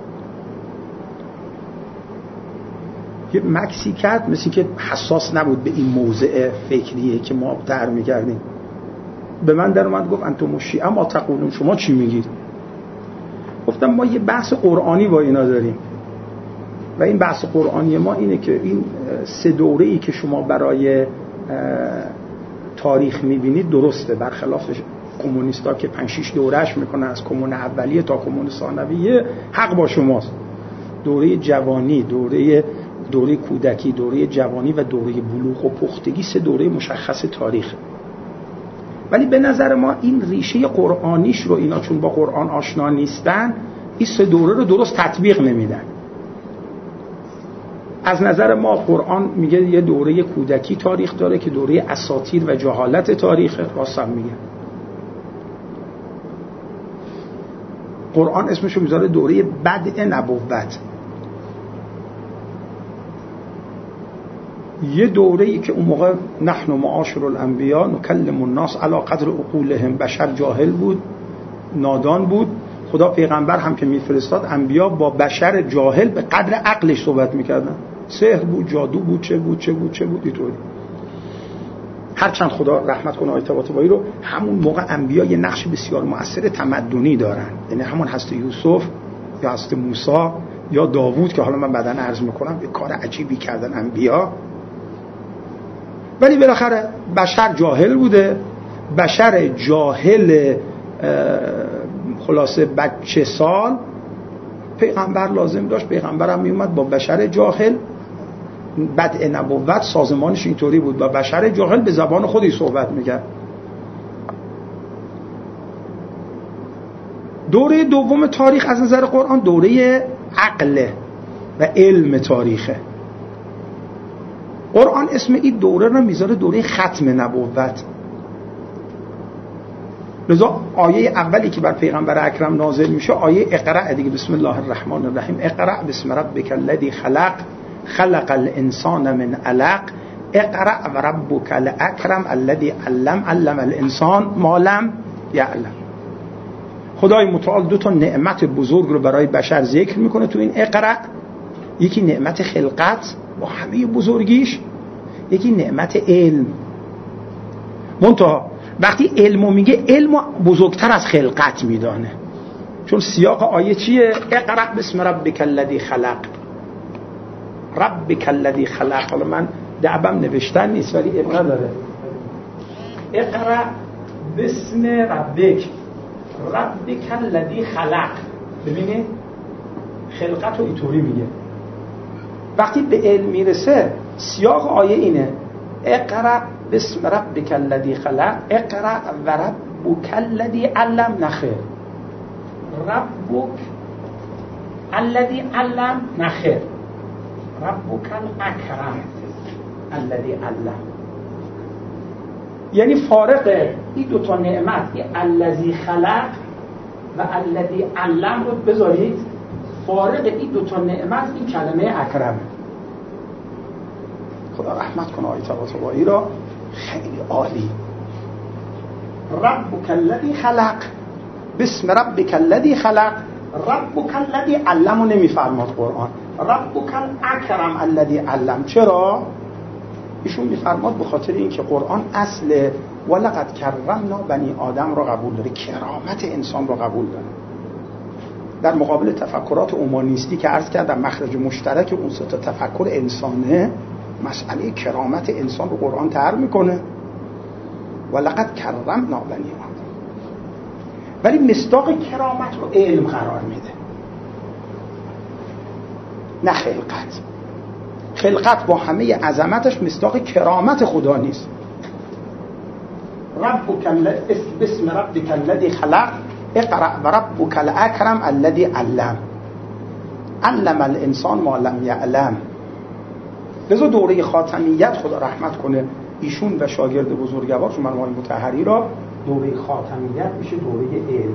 یه مکسی کرد، مثل که حساس نبود به این موضع فکریه که ما در میکردیم. به من در اومد گفت انتم شیعه ما تقولون، شما چی میگید؟ گفتم ما یه بحث قرآنی با اینا داریم و این بحث قرآنی ما اینه که این سه دوره‌ای که شما برای تاریخ میبینید درسته، برخلاف کمونیستا که پنج شش دورهش میکنن از کمون اولیه تا کمون ثانویه. حق با شماست، دوره جوانی، دوره دوره کودکی، دوره جوانی و دوره بلوغ و پختگی سه دوره مشخص تاریخ. ولی به نظر ما این ریشه قرآنیش رو اینا چون با قرآن آشنا نیستن، این سه دوره رو درست تطبیق نمیدن. از نظر ما قرآن میگه یه دوره کودکی تاریخ داره که دوره اساطیر و جهالت تاریخ. راستم میگه قرآن اسمشو میذاره دوره بدء نبوت، یه دوره‌ای که اون موقع نحن معاشر الانبیا نکلم الناس علی قدر عقولهم، بشر جاهل بود، نادان بود. خدا پیغمبر هم که میفرستاد انبیا با بشر جاهل به قدر عقلش صحبت میکردن. سحر بود، جادو بود، چه بود چه بود چه بود اینطوری. هرچند خدا رحمت کنه آیت طباطبایی رو، همون موقع انبیا یه نقش بسیار مؤثر تمدنی دارن، یعنی همون حضرت یوسف یا حضرت موسی یا داوود که حالا من بعداً عرض میکنم یه کار عجیبی کردن انبیا. ولی بالاخره بشر جاهل بوده، بشر جاهل خلاصه بچه سال پیغمبر لازم داشت. پیغمبر هم میومد با بشر جاهل، بدء نبوت سازمانش اینطوری بود، با بشر جاهل به زبان خودی صحبت میکرد. دوره دوم تاریخ از نظر قرآن دوره عقل و علم تاریخه. قرآن اسم این دوره رو میذاره دوره ختم نبوت. لذا آیه اولی که بر پیغمبر اکرم نازل میشه آیه اقرأ دیگه، بسم الله الرحمن الرحیم، اقرأ بسم ربک الذی خلق خلق الانسان من علق اقرأ و ربک الاکرم الذی علم علم الانسان ما لم یعلم. خدای متعال دو تا نعمت بزرگ رو برای بشر ذکر میکنه تو این اقرأ. یکی نعمت خلقت با همه بزرگیش، یکی نعمت علم. منتها وقتی علمو میگه علمو بزرگتر از خلقت میدانه، چون سیاق آیه چیه؟ اقرأ بسم ربک الذی خلق، ربک الذی خلق. حالا من دعبم نوشتن نیست ولی ابقا داره. اقرأ بسم ربک ربک الذی خلق. ببینید خلقت رو اینطوری میگه. وقتی به علم میرسه سیاق آیه اینه اقرأ بسم ربک الذی خلق اقرأ و ربک الذی علم. نخیر، ربک الذی علم نخیر، ربک الاکرم الذی علم. یعنی فارق این دو تا نعمت، الذی خلق و الذی علم رو بذارید فارق این دو تا نعمت این کلمه اکرم. خدا رحمت کنه آیت طباطبایی را، خیلی عالی. ربک الذی خلق بسم ربک الذی خلق ربک الذی علم رو نمیفرماد قرآن، ربک الاکرم الذی علم. چرا؟ ایشون میفرماد به خاطر اینکه قرآن اصل ولقد کرمنا بنی آدم رو قبول داره، کرامت انسان رو قبول داره. در مقابل تفکرات اومانیستی که عرض کردم مخرج مشترک اون سه تا تفکر انسانه، مسئله کرامت انسان رو قرآن طرح میکنه ولقد کرمنا بنی آدم، ولی مصداق کرامت رو علم قرار میده نه خلقت. خلقت با همه عظمتش مصداق کرامت خدا نیست. ربک بسم ربک الذی خلق اقرأ و ربک الاکرم الذی علم علم الانسان ما لم یعلم. لذا دوره خاتمیت خدا رحمت کنه ایشون و شاگرد بزرگوارش مرحوم مطهری را، دوره خاتمیت میشه دوره علم.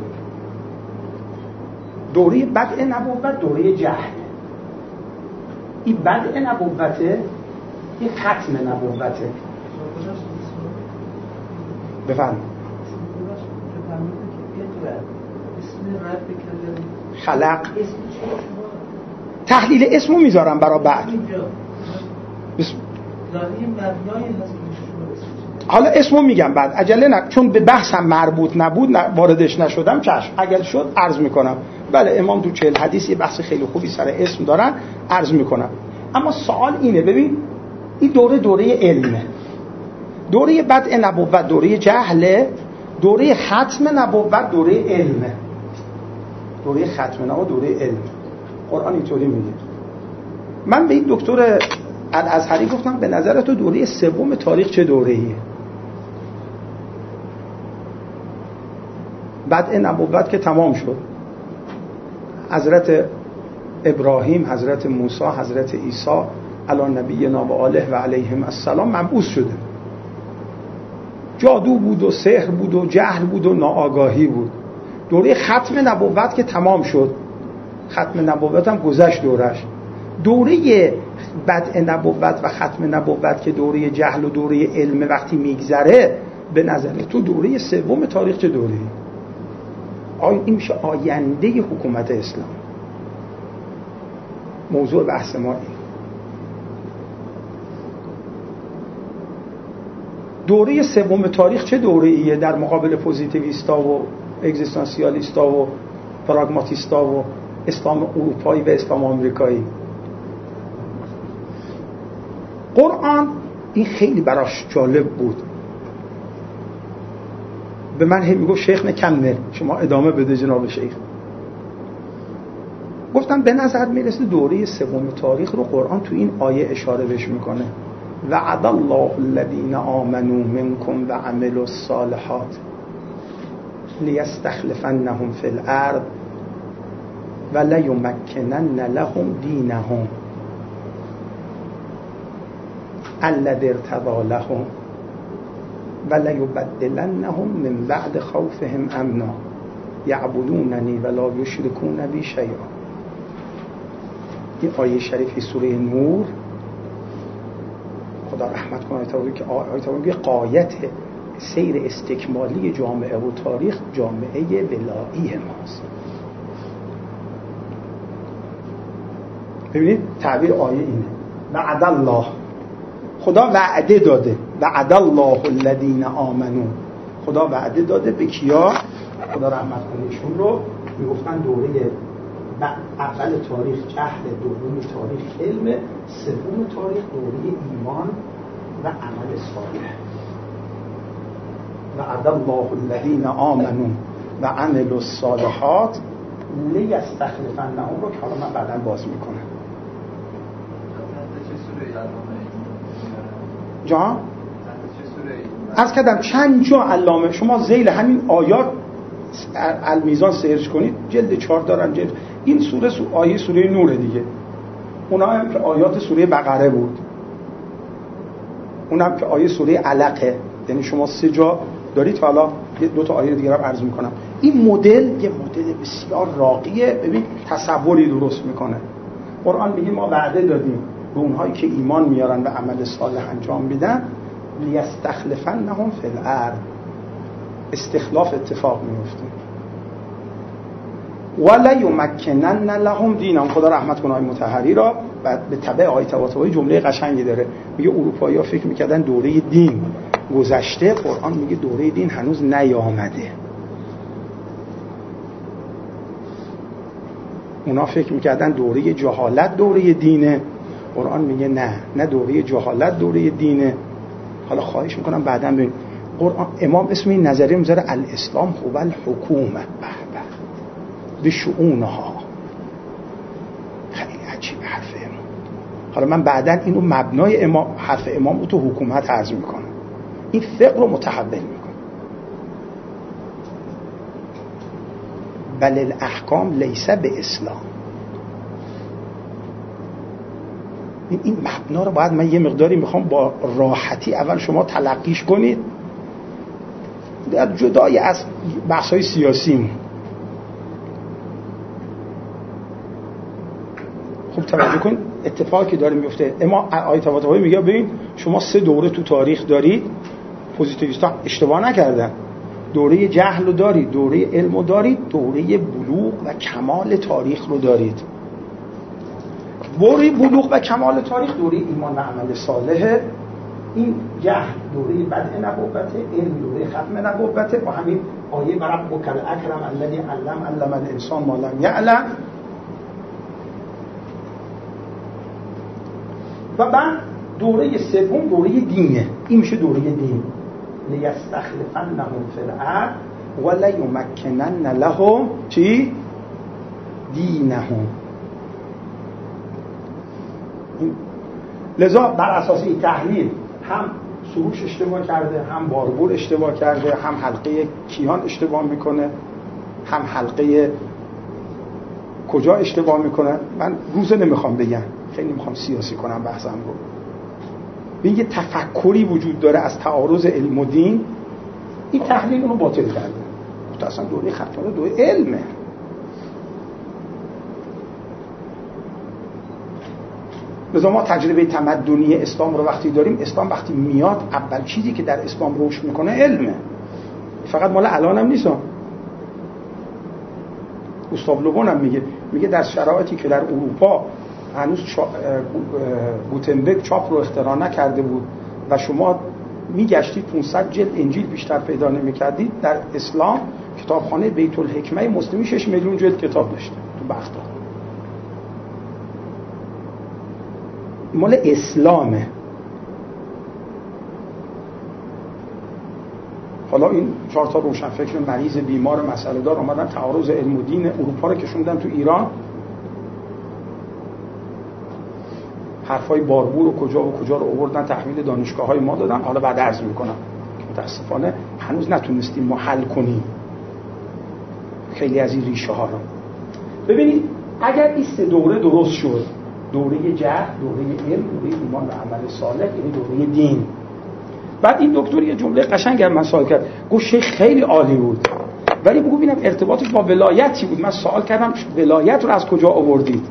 دوره بدء نبوت دوره جهل. این بدء نبوته، این ختم نبوته. بفرمایید. خلق تحلیل اسمو میذارم برای بعد. بسم... حالا اسمو میگم بعد، عجله نکن، چون به بحثم مربوط نبود واردش نشدم. چشم اگر شد عرض میکنم. بله امام تو چهل حدیث یه بحث خیلی خوبی سر اسم دارن، عرض میکنم. اما سوال اینه، ببین این دوره دوره علمه، دوره بدء نبوت دوره جهله، دوره ختم نبوت دوره علمه. دوره ختم نبوت دوره علم. قرآن اینطوری میگه. من به این دکتر الازهری گفتم به نظر تو دوره سوم تاریخ چه دوره‌ایه؟ بدء نبوت که تمام شد، حضرت ابراهیم، حضرت موسی، حضرت عیسی علی نبینا و آله و علیهم السلام مبعوث شده. جادو بود و سحر بود و جهل بود و ناآگاهی بود. دوره ختم نبوت که تمام شد، ختم نبوت هم گذشت دورش. دوره بدء نبوت و ختم نبوت که دوره جهل و دوره علم وقتی میگذره، به نظر تو دوره سوم تاریخ چه دوره‌ای؟ آیا این میشه آینده حکومت اسلام؟ موضوع بحث ما این. دوره سوم تاریخ چه دوره‌ایه در مقابل پوزیتیویستا و اگزیستانسیالیستا و پراگماتیستا و اسلام اروپایی و اسلام آمریکایی؟ قرآن این خیلی براش جالب بود. به من هم میگو شیخ نکمل، شما ادامه بده جناب شیخ. گفتم به نظر میرسه دوره سوم تاریخ رو قرآن تو این آیه اشاره بهش میکنه. وعد الله الذین آمنوا منکم و عملوا الصالحات لیستخلفنهم فی الارض و لیمکنن لهم دینهم الذی ارتضی لهم و لیبدلنهم من بعد خوفهم امنا یعبدوننی ولا یشرکون بی شیئا. این آیه شریفی سوره نور، خدا رحمت کنه تا که آیه قایت سیر استکمالی جامعه و تاریخ جامعه ولایی ماست. ببینید تعبیر آیه اینه، وعد الله، خدا وعده داده، وعد الله الذین آمنوا، خدا وعده داده به کیا؟ خدا رحمت کنه ایشون رو میگفتن دوره اول تاریخ جهل، دوم تاریخ علم، سوم تاریخ دوره ایمان و عمل صالح. وعد الله الذین آمنوا و عملوا الصالحات لیستخلفنهم رو که حالا من بعداً باز میکنم. جان؟ از کدام چند جا علامه، شما ذیل همین آیات المیزان سرچ کنید، جلد چهار دارن، جلد این سوره سو آیه سوره نور دیگه، اونا هم که آیات سوره بقره بود، اون هم که آیه سوره علقه، یعنی شما سه جا دارید. حالا دو تا آیه دیگه رو عرض میکنم. این مدل یه مدل بسیار راقیه. ببین تصوری درست میکنه. قرآن میگه ما وعده دادیم به اونهایی که ایمان میارن و عمل صالح انجام میدن لیستخلفنهم فی الارض، استخلاف اتفاق میفته. ولا یمکنن لهم دینهم، خدا رحمت کنه آیه مطهری را و به تبع آیه تواتبی جمله قشنگی داره، میگه اروپایی‌ها فکر میکردن دوره دین گذشته، قرآن میگه دوره دین هنوز نیامده. اونا فکر میکردن دوره جهالت دوره دینه، قرآن میگه نه، نه دوره جهالت دوره دینه. حالا خواهش میکنم بعداً ببین قرآن امام اسم این نظریه میذاره الاسلام هو الحکومه به شؤونها. خیلی عجیبه حرف امام. حالا من بعداً اینو مبنای امام حرف امام رو تو حکومت عرض میکنم. این فقه رو متحول میکنه. بل الاحکام لیس به اسلام. این این مبنا رو باید من یه مقداری میخوام با راحتی اول شما تلقیش کنید، در جدای از بحث‌های سیاسی. خوب توجه کن اتفاقی داره میفته. اما آیه تواتبی میگه ببین شما سه دوره تو تاریخ دارید، پوزیتیویست‌ها اشتباه نکردن، دوره جهل رو دارید، دوره علم رو دارید، دوره بلوغ و کمال تاریخ رو دارید. دوره بلوغ و کمال تاریخ دوره ایمان و عمل صالحه. این جهل دوره بدء نبوته، علم دوره ختم نبوته. با همین آیه ربک الاکرم الذی علم علم الانسان ما لم یعلم. و بعد دوره سوم دوره دینه، این میشه دوره دین. لیستخلفنهم فی الارض و لیمکنن لهم چی؟ دینهم. لذا بر اساس این تحلیل هم سروش اشتباه کرده، هم باربور اشتباه کرده، هم حلقه کیهان اشتباه میکنه، هم حلقه کجا اشتباه میکنه. من روزه نمیخوام بگم، خیلی میخوام سیاسی کنم بحثم رو. ببین یه تفکری وجود داره از تعارض علم و دین، این تحلیل اونو باطل کرده. تو اصلا دوره ختمه دوره علمه. لذا ما تجربه تمدنی اسلام رو وقتی داریم، اسلام وقتی میاد اول چیزی که در اسلام رشد میکنه علمه. فقط مال الان هم نیست. گوستاو لوبون هم میگه میگه در شرایطی که در اروپا هنوز چا... گوتنبرگ چاپ رو اختراع نکرده بود و شما میگشتید پانصد جلد انجیل بیشتر پیدا نمیکردید، در اسلام کتابخانه بیت الحکمه مسلمی شش میلیون جلد کتاب داشته تو بغداد. مال اسلامه. حالا این چهار تا روشنفکر مریض بیمار مسئله دار اومدن تعارض علم و دین اروپا رو کشوندن تو ایران، حرفای باربور و کجا و کجا رو آوردن تحویل دانشگاه‌های ما دادن. حالا بعد عرض میکنم که متاسفانه هنوز نتونستیم ما حل کنیم خیلی از این ریشه ها رو. ببینید اگر این سه دوره درست شد، دوره جهل، دوره علم، دوره ایمان و عمل صالح، یعنی دوره دین. بعد این دکتر یه جمله قشنگ من سوال کرد، گفت شیخ خیلی عالی بود ولی بگو ببینم ارتباطش با ولایت چی بود. من سوال کردم ولایت رو از کجا آوردید؟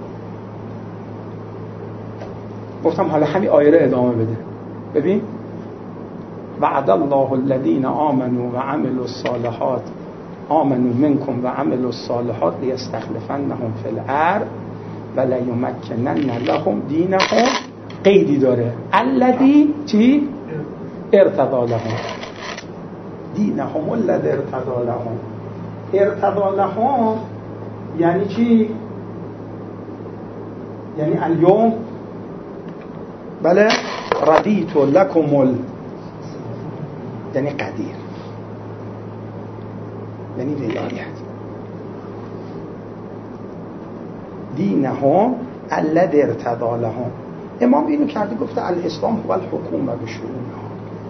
گفتم حالا همین آیه رو ادامه بده. ببین وعد الله الذین آمنوا و عملوا الصالحات آمنوا منکم و عملوا الصالحات لیستخلفنهم فی الارض و لیمکنن لهم دینهم. قیدی داره الذی چی؟ ارتضی لهم دینهم الذی ارتضی لهم. ارتضی لهم یعنی چی؟ یعنی الیوم بله ردیت لکم ال یعنی قدیر، یعنی ولایت. دینهم الذی ارتضی لهم. امام اینو کرده گفته الاسلام هو الحکومه بشؤونها.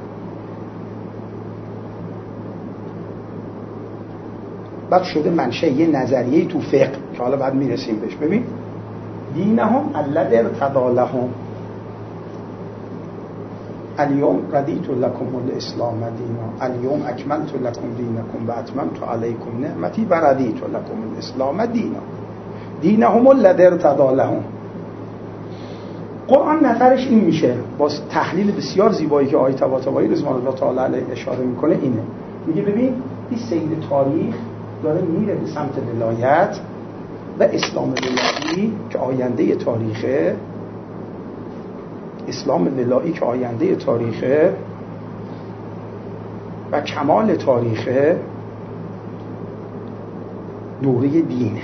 بعد شده منشأ یه نظریه تو فقه که حالا بعد میرسیم بهش. ببین دینهم الذی ارتضی لهم الیوم ردیت لکم الاسلام دینا الیوم اکملت لکم دینکم و اتممت علیکم نعمتی و ردیت لکم الاسلام دینا دینهم الذی ارتضی لهم. قرآن نظرش این میشه با تحلیل بسیار زیبایی که آیه طباطبایی رضوان الله تعالی علیه اشاره میکنه. اینه میگه ببین این سیر تاریخ داره میره به سمت ولایت و اسلام ولایی که آینده تاریخه، اسلام ولایی که آینده تاریخه و کمال تاریخه دوره دینه.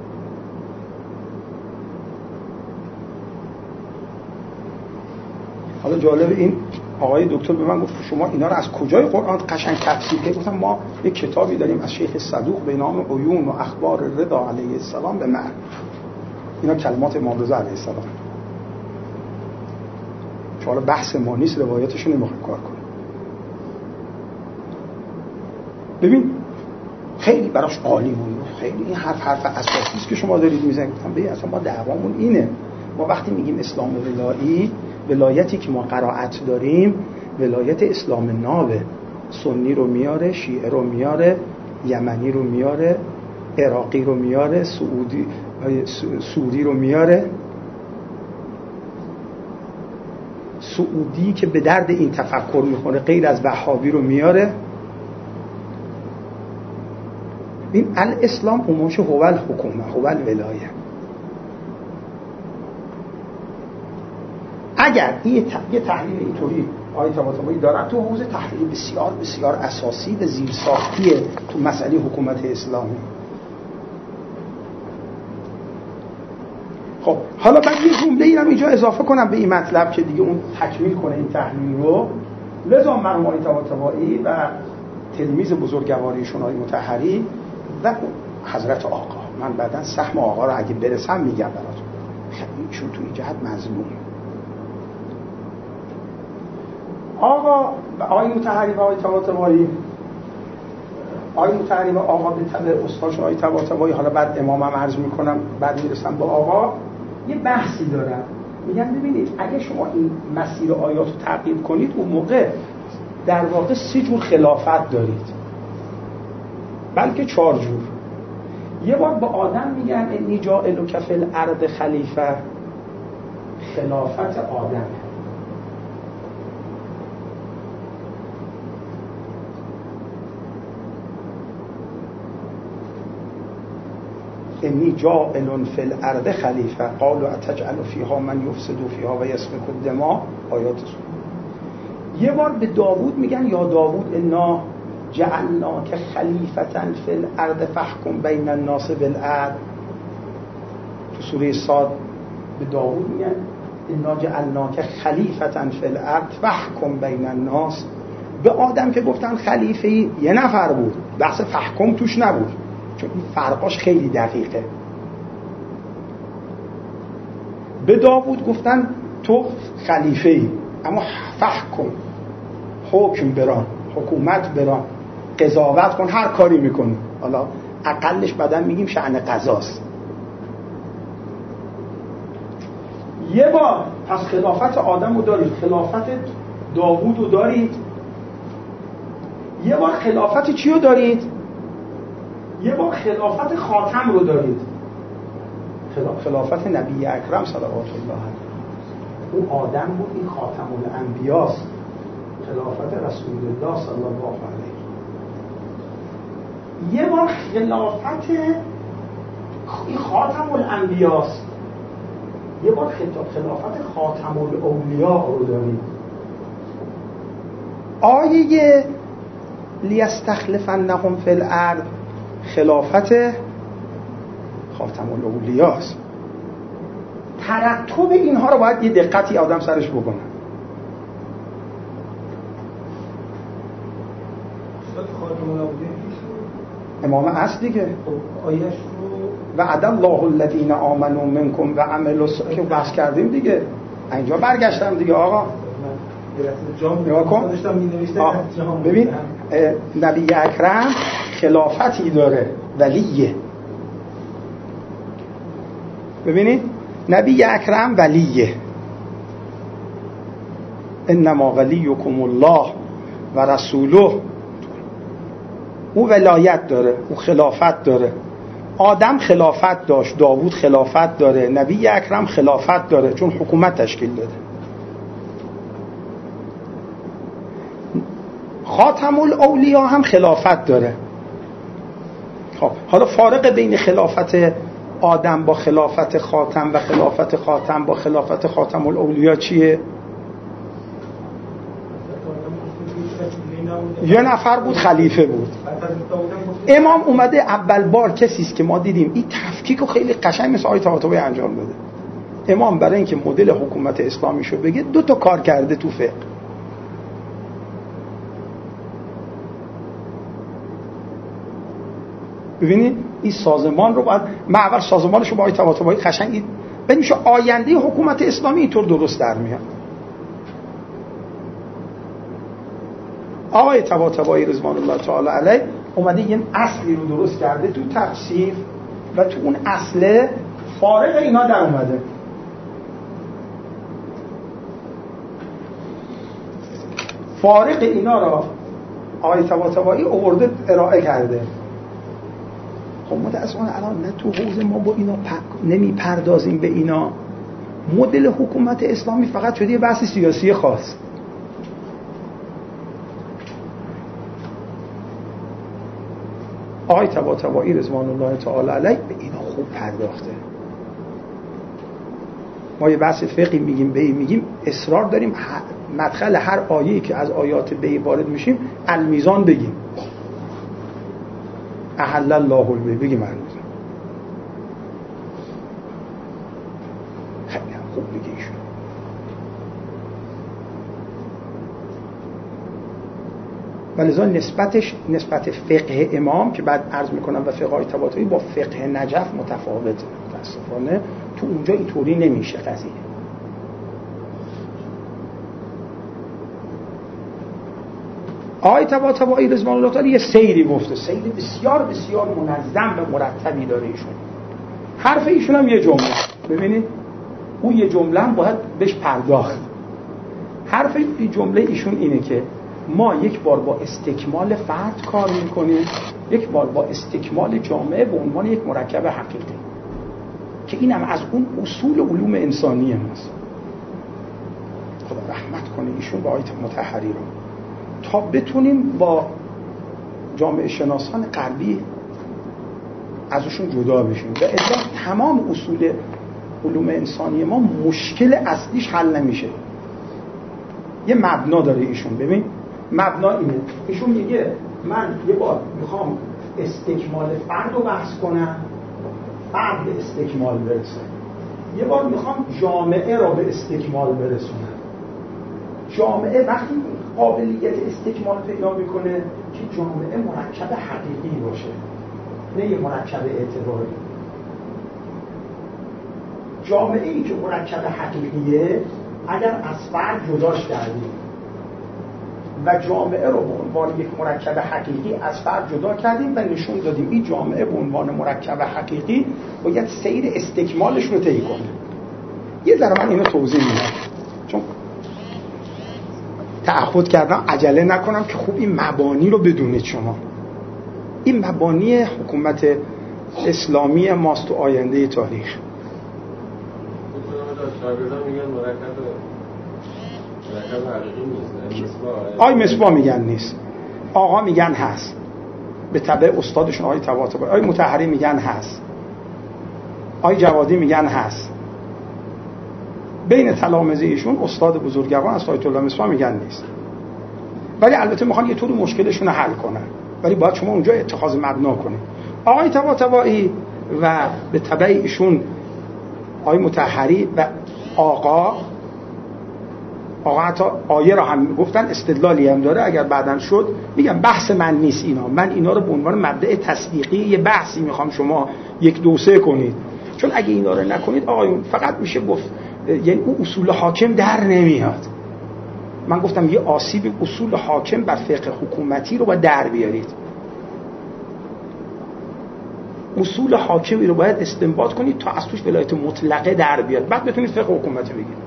حالا جالب این آقای دکتر به من گفت شما اینا رو از کجای قرآن قشنگ تفسیر کردید؟ گفتم ما یک کتابی داریم از شیخ صدوق به نام عیون و اخبار رضا علیه السلام به معنی. اینا کلمات امام رضا علیه السلام. حالا بحث ما نیست، روایاتشون نمیخوایم کار کنیم. ببین خیلی براش عالی بود، خیلی این حرف حرف اساسی است که شما دارید میزنید. ببین اصلا ما دعوامون اینه، ما وقتی میگیم اسلام ولایی، ولایتی که ما قرائت داریم ولایت اسلام ناوه، سنی رو میاره، شیعه رو میاره، یمنی رو میاره، عراقی رو میاره، سعودی سعودی رو میاره، سعودی که به درد این تفکر میخوره غیر از وهابی رو میاره. این الاسلام عمومش هو الحکومه هو الولایه. اگر یه تحلیل اینطوری آیه طباطبایی دارن تو حوزه تحلیل بسیار بسیار اساسی و زیرساختیه تو مسئله حکومت اسلامی. خب حالا من یه جمله اینم اینجا اضافه کنم به این مطلب که دیگه اون تکمیل کنه این تحلیل رو. لذا مرحوم آیه طباطبایی و تلمیذ بزرگوارایشون آیه مطهری و حضرت آقا، من بعداً سهم آقا رو اگه برسم میگم براتون، خیلی چون تو این جهت مظلوم. آقا آیه مطهری و آیه طباطبایی، آیه مطهری و آقا به تبع استادش آیه طباطبایی، حالا بعد امامم عرض میکنم بعد میرسم با آقا، یه بحثی دارن. میگن ببینید اگه شما این مسیر آیات رو تعقیب کنید اون موقع در واقع سه جور خلافت دارید، بلکه چهار جور. یه بار به آدم میگن انی جاعلک فی الارض خلیفه، خلافت آدم. انی جاعل فی الارض خلیفه قالوا اتجعل فیها من یفسد فیها و یسفک الدماء، آیات سوره. یه بار به داوود میگن یا داوود انا جعلناک خلیفة فی الارض فاحکم بین الناس بالعدل. تو سوره صاد به داوود میگن انا جعلناک خلیفة فی الارض فاحکم بین الناس. به آدم که گفتن خلیفه یه نفر بود، بحث فحکم توش نبود، چون این فرقاش خیلی دقیقه. به داوود گفتن تو خلیفه ای اما فحکم، حکم بران، حکومت بران، قضاوت کن، هر کاری میکنی. حالا اقلش بعدن میگیم شأن قضاست. یه بار پس خلافت آدم رو دارید، خلافت داوود رو دارید. یه بار خلافت چی رو دارید؟ یه بار خلافت خاتم رو دارید، خلافت نبی اکرم صلوات الله علیه. اون آدم بود، این خاتم الانبیاست، خلافت رسول الله صلی الله علیه. یه بار خلافت این خاتم الانبیاست، یه بار خلافت خاتم الاولیاء رو دارید. آیه لیستخلفنهم فی الارض خلافت خاتم الاولیاست. ترتب اینها رو باید یه دقتی آدم سرش بکنه. امام اصل دیگه آیش رو وعد الله الذین آمنوا منکم و عملوا که بحث کردیم دیگه. اینجا برگشتم دیگه آقا نگاه کن. ببین نبی اکرم خلافتی داره، ولیه. ببینید نبی اکرم ولیه، انما ولیکم الله و رسوله. او ولایت داره، او خلافت داره. آدم خلافت داشت، داوود خلافت داره، نبی اکرم خلافت داره چون حکومت تشکیل داده. خاتم الاولیاء هم خلافت داره. خب حالا فارق بین خلافت آدم با خلافت خاتم و خلافت خاتم با خلافت خاتم الاولیاء چیه؟ یه نفر بود، خلیفه بود. امام اومده اول بار کسی است که ما دیدیم این تفکیک رو خیلی قشنگ مثل آیه طباطبایی انجام بده. امام برای اینکه مدل حکومت اسلامی شو بگه دو تا کار کرده تو فقه. ببینید این سازمان رو باید من اول سازمانش رو با آیه طباطبایی قشنگ ببین میشه آینده حکومت اسلامی اینطور درست در میاد. آقای طباطبایی رضوان الله تعالی علیه اومده یه اصلی رو درست کرده تو تفسیر و تو اون اصله فارق اینا در اومده. فارق اینا را آقای طباطبایی آورده ارائه کرده. خب متأسفانه الان نه تو حوزه ما با اینا پ... نمی پردازیم به اینا. مدل حکومت اسلامی فقط شده یه بحث سیاسی خاص. آقای طباطبایی رضوان الله تعالی علیه به اینا خوب پرداخته. ما یه بحث فقهی میگیم به این میگیم اصرار داریم مدخل هر آیه‌ای که از آیات به وارد میشیم المیزان بگیم. احل الله البیع بگیم المیزان. خیلی هم خوب میگه ایشون. ولذا نسبتش نسبت فقه امام که بعد عرض میکنم و فقه های طباطبایی با فقه نجف متفاوته. متاسفانه تو اونجا اینطوری نمیشه قضیه. آقای طباطبایی رضوان الله تعالی یه سیری گفته، سیری بسیار بسیار منظم و مرتبی داره ایشون. حرف ایشون هم یه جمله. ببینید اون یه جمله هم باید بهش پرداخت. حرف این جمله ایشون اینه که ما یک بار با استکمال فرد کار میکنیم، یک بار با استکمال جامعه به عنوان یک مرکب حقیقی، که این هم از اون اصول علوم انسانی ماست. خدا رحمت کنه ایشون با آیت مطهری رو، تا بتونیم با جامعه شناسان غربی ازشون جدا بشیم و اصلا تمام اصول علوم انسانی ما مشکل اصلیش حل نمیشه. یه مبنا داره ایشون. ببین مبنا اینه، ایشون میگه من یه بار میخوام استکمال فرد رو بحث کنم، فرد به استکمال برسه، یه بار میخوام جامعه را به استکمال برسونم. جامعه وقتی قابلیت استکمال پیدا میکنه که جامعه مرکب حقیقی باشه، نه یه مرکب اعتباری. جامعه ای که مرکب حقیقیه اگر از فرد جداش کردیم و جامعه رو به عنوان یک مرکب حقیقی از فرد جدا کردیم و نشون دادیم این جامعه به عنوان مرکب حقیقی باید سیر استکمالش رو طی کنه. یه ذره من اینو توضیح میدم چون تعهد کردم عجله نکنم که خوب این مبانی رو بدونید. شما این مبانی حکومت اسلامی ماست تو آینده تاریخ. آی مصباح میگن نیست، آقا میگن هست، به تبع استادشون آی طباطبایی، آی مطهری میگن هست، آی جوادی میگن هست. بین تلامذه ایشون استاد بزرگوار از آیت الله مصباح میگن نیست. ولی البته میخوان یه طور مشکلشون رو حل کنن، ولی باید شما اونجا اتخاذ مبنا کنید. آقای طباطبایی و به تبع ایشون آی مطهری و آقا آقا حتی آیه را هم گفتن، استدلالی هم داره، اگر بعدن شد میگم بحث من نیست اینا، من اینا رو به عنوان مبدأ تصدیقی یه بحثی میخوام شما یک دو سه کنید، چون اگه اینا رو نکنید آقایون فقط میشه گفت یعنی اون اصول حاکم در نمیاد. من گفتم یه آسیب اصول حاکم بر فقه حکومتی رو باید در بیارید. اصول حاکمی رو باید استنباط کنید تا از توش ولایت مطلقه در بیاد، بعد بتونید فقه حکومتی بگید.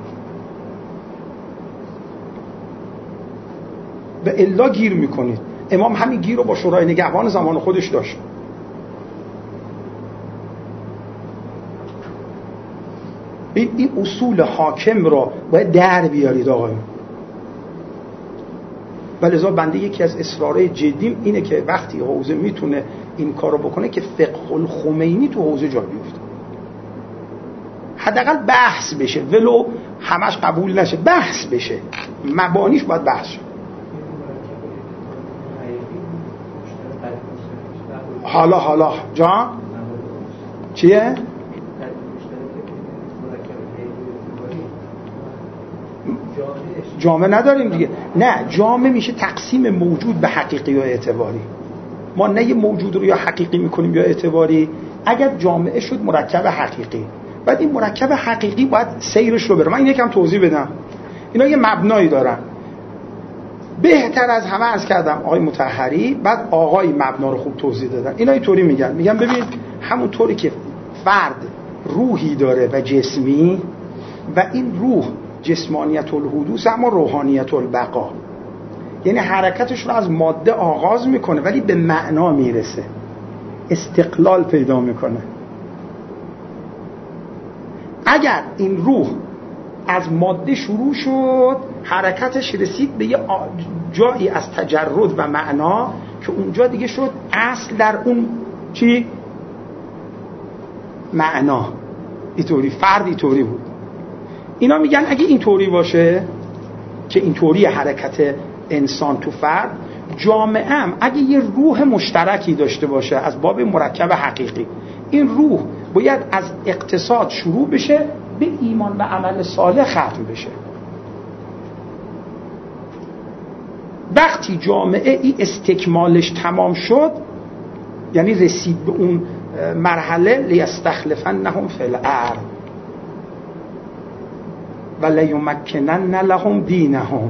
به الا گیر میکنید. امام همین گیر رو با شورای نگهبان زمان خودش داشت. این اصول حاکم رو باید در بیارید آقایون. ولذا بنده یکی از اصرارهای جدیم اینه که وقتی حوزه میتونه این کارو بکنه که فقه الخمینی تو حوزه جا بیفته، حداقل بحث بشه، ولو همش قبول نشه، بحث بشه، مبانیش باید بحث شه. حالا حالا جان چیه؟ جامعه نداریم دیگه. نه، جامعه میشه تقسیم موجود به حقیقی و اعتباری. ما نه یه موجود رو یا حقیقی میکنیم یا اعتباری. اگر جامعه شد مرکب حقیقی، بعد این مرکب حقیقی باید سیرش رو بره. من یکم توضیح بدم. اینا یه مبنایی دارن. بهتر از همه عرض کردم آقای مطهری، بعد آقای مبنا رو خوب توضیح دادن. اینا اینطوری میگن، میگن ببین همون طوری که فرد روحی داره و جسمی و این روح جسمانیت الحدوث اما روحانیت البقا، یعنی حرکتش رو از ماده آغاز میکنه ولی به معنا میرسه، استقلال پیدا میکنه. اگر این روح از ماده شروع شد، حرکتش رسید به یه جایی از تجرد و معنا که اونجا دیگه شد اصل در اون چی؟ معنا. اینطوری فرد اینطوری بود. اینا میگن اگه اینطوری باشه که اینطوری حرکت انسان تو فرد، جامعه هم اگه یه روح مشترکی داشته باشه از باب مرکب حقیقی، این روح باید از اقتصاد شروع بشه به ایمان و عمل صالح ختم بشه. وقتی جامعه ای استکمالش تمام شد، یعنی رسید به اون مرحله لیستخلفنهم فی الارض و لیمکنن لهم دینهم،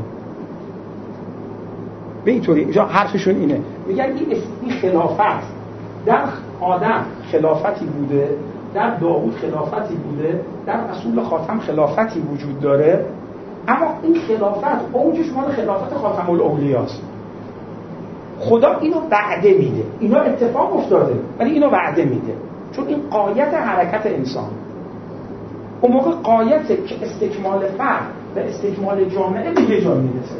به اینطوری اینجا حرفشون اینه، میگن این خلافت در آدم خلافتی بوده در داوود خلافتی بوده، در رسول خاتم خلافتی وجود داره، اما این خلافت اوجش مال خلافت خاتم الاولیاست. خدا اینو وعده میده، اینا اتفاق افتاده ولی اینو وعده میده، چون این غایت حرکت انسان. اون موقع غایت که استکمال فرد و استکمال جامعه به یه جا میرسه.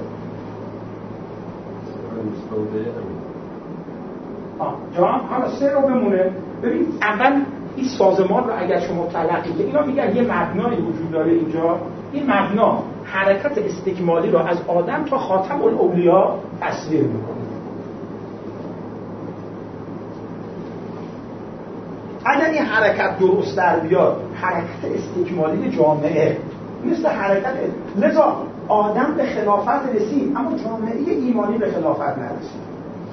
آه جان حالا سه رو بمونه. ببین اول این سازمان رو اگر شما تلقی که اینا میگن یه مبنایی وجود داره اینجا، این مبنا حرکت استکمالی رو از آدم تا خاتم الاولیا تصویر میکنه. اگر این حرکت درست در بیاد، حرکت استکمالی جامعه مثل حرکت، لذا آدم به خلافت رسید اما جامعه ایمانی به خلافت نرسید.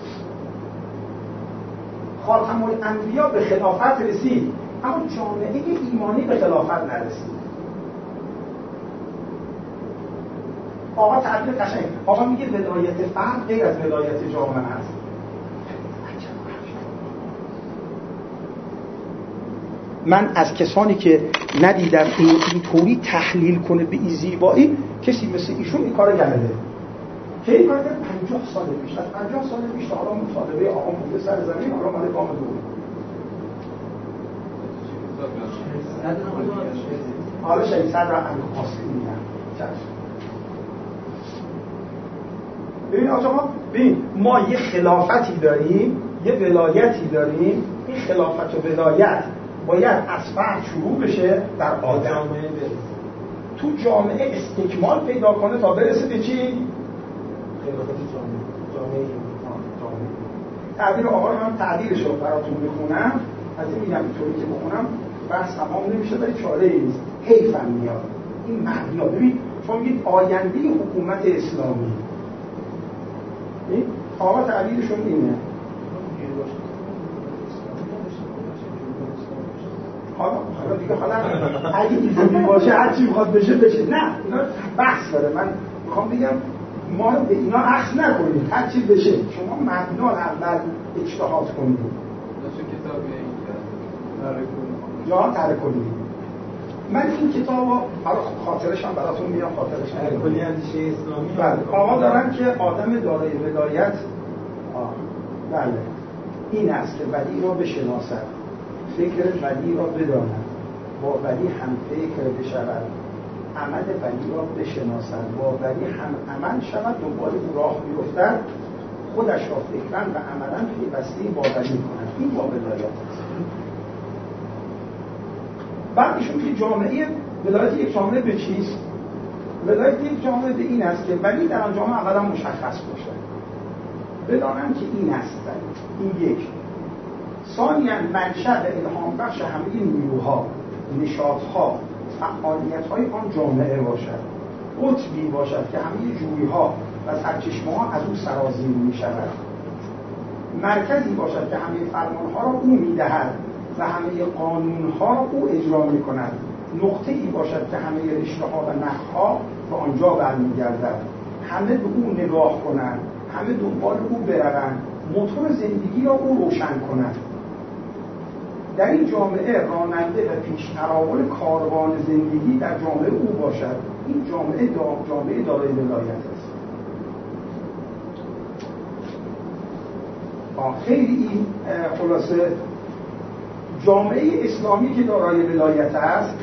خاتم الانبیا به خلافت رسید اما جامعه ایمانی به خلافت نرسید. آقا تعبیر قشنگ، آقا میگه ولایت فرد غیر از ولایت جامعه هست. من از کسانی که ندیدم این اینطوری تحلیل کنه به این زیبایی، کسی مثل ایشون این کارو کرده. که این کار کرده پنجاه سال پیش، از پنجاه سال پیش تا حالا مطالبه آقا بوده سر زمین، حالا مال گام دور. حالا شاید صدر را امیر قاسمی میگن. ببین آقا، ببین ما یه خلافتی داریم، یه ولایتی داریم. این خلافت و ولایت باید از فرد شروع بشه در آدم، تو جامعه استکمال پیدا کنه تا برسه به چی؟ خلافت جامعه. جامعه تعبیر آقای من تعبیرش رو براتون بخونم، از این میگم اینطوری که بخونم بحث تمام نمیشه ولی چاره ای نیست، حیفم میاد این مبنا. ببین شما میگید آینده حکومت اسلامی، این آقا تعبیرشون اینه. حالا حالا دیگه حالا اگه اینجوری باشه هر چی میخواد بشه بشه، نه اینا بحث داره. من میخوام بگم ما به اینا اخذ نکنید، هر چی بشه شما مبنا اول اجتهاد کنید. چه کتابی جان ترک کنید. من این کتابو حالا خاطرش هم براتون میام، خاطرش کلی اندیشه اسلامی. بله آقا دارن که آدم دارای ولایت آه بله این است که ولی را بشناسد، فکر ولی را بداند، با ولی هم فکر بشود، عمل ولی را بشناسد، با ولی هم عمل شود، دنبال او راه بیفتد، خودش را فکرن و عملا پیوسته با ولی کند. این با ولایت است. بعد ایشون که جامعه ولایت یک جامعه به چیست؟ ولایت یک جامعه به این است که ولی در آن جامعه اولا مشخص باشه، بدانم که این است ولی، این یک. ثانیاً منشأ و الهام بخش همه نیروها، نشاطها، فعالیت‌های آن جامعه باشد، قطبی باشد که همه جوی‌ها و سرچشمه‌ها از او سرازیر می‌شود، مرکزی باشد که همه فرمان‌ها را او می‌دهد و همه قانون‌ها را او اجرا می‌کند، نقطه‌ای باشد که همه رشته‌ها و نخ‌ها به آنجا برمیگردد، همه به او نگاه کنند، همه دنبال او بروند، موتور زندگی را او روشن کند. در این جامعه راننده و پیشتراول کاروان زندگی در جامعه او باشد. این جامعه دا جامعه دارای ولایت است. خیلی این خلاصه جامعه اسلامی که دارای ولایت است،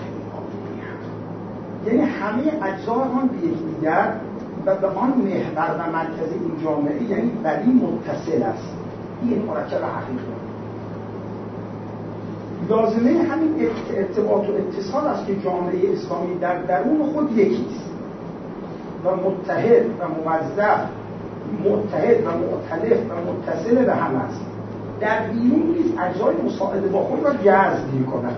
یعنی همه اجزای آن به یکدیگر و به آن محور و مرکز این جامعه، یعنی ولی متصل است. این مرکب حقیقی لازمه همین ارتباط و اتصال است که جامعه اسلامی در درون خود یکیست و متحد و موظف، متحد و مؤتلف و متصل به هم است. در بیرون نیز اجزای مساعده با خود را جذب می‌کند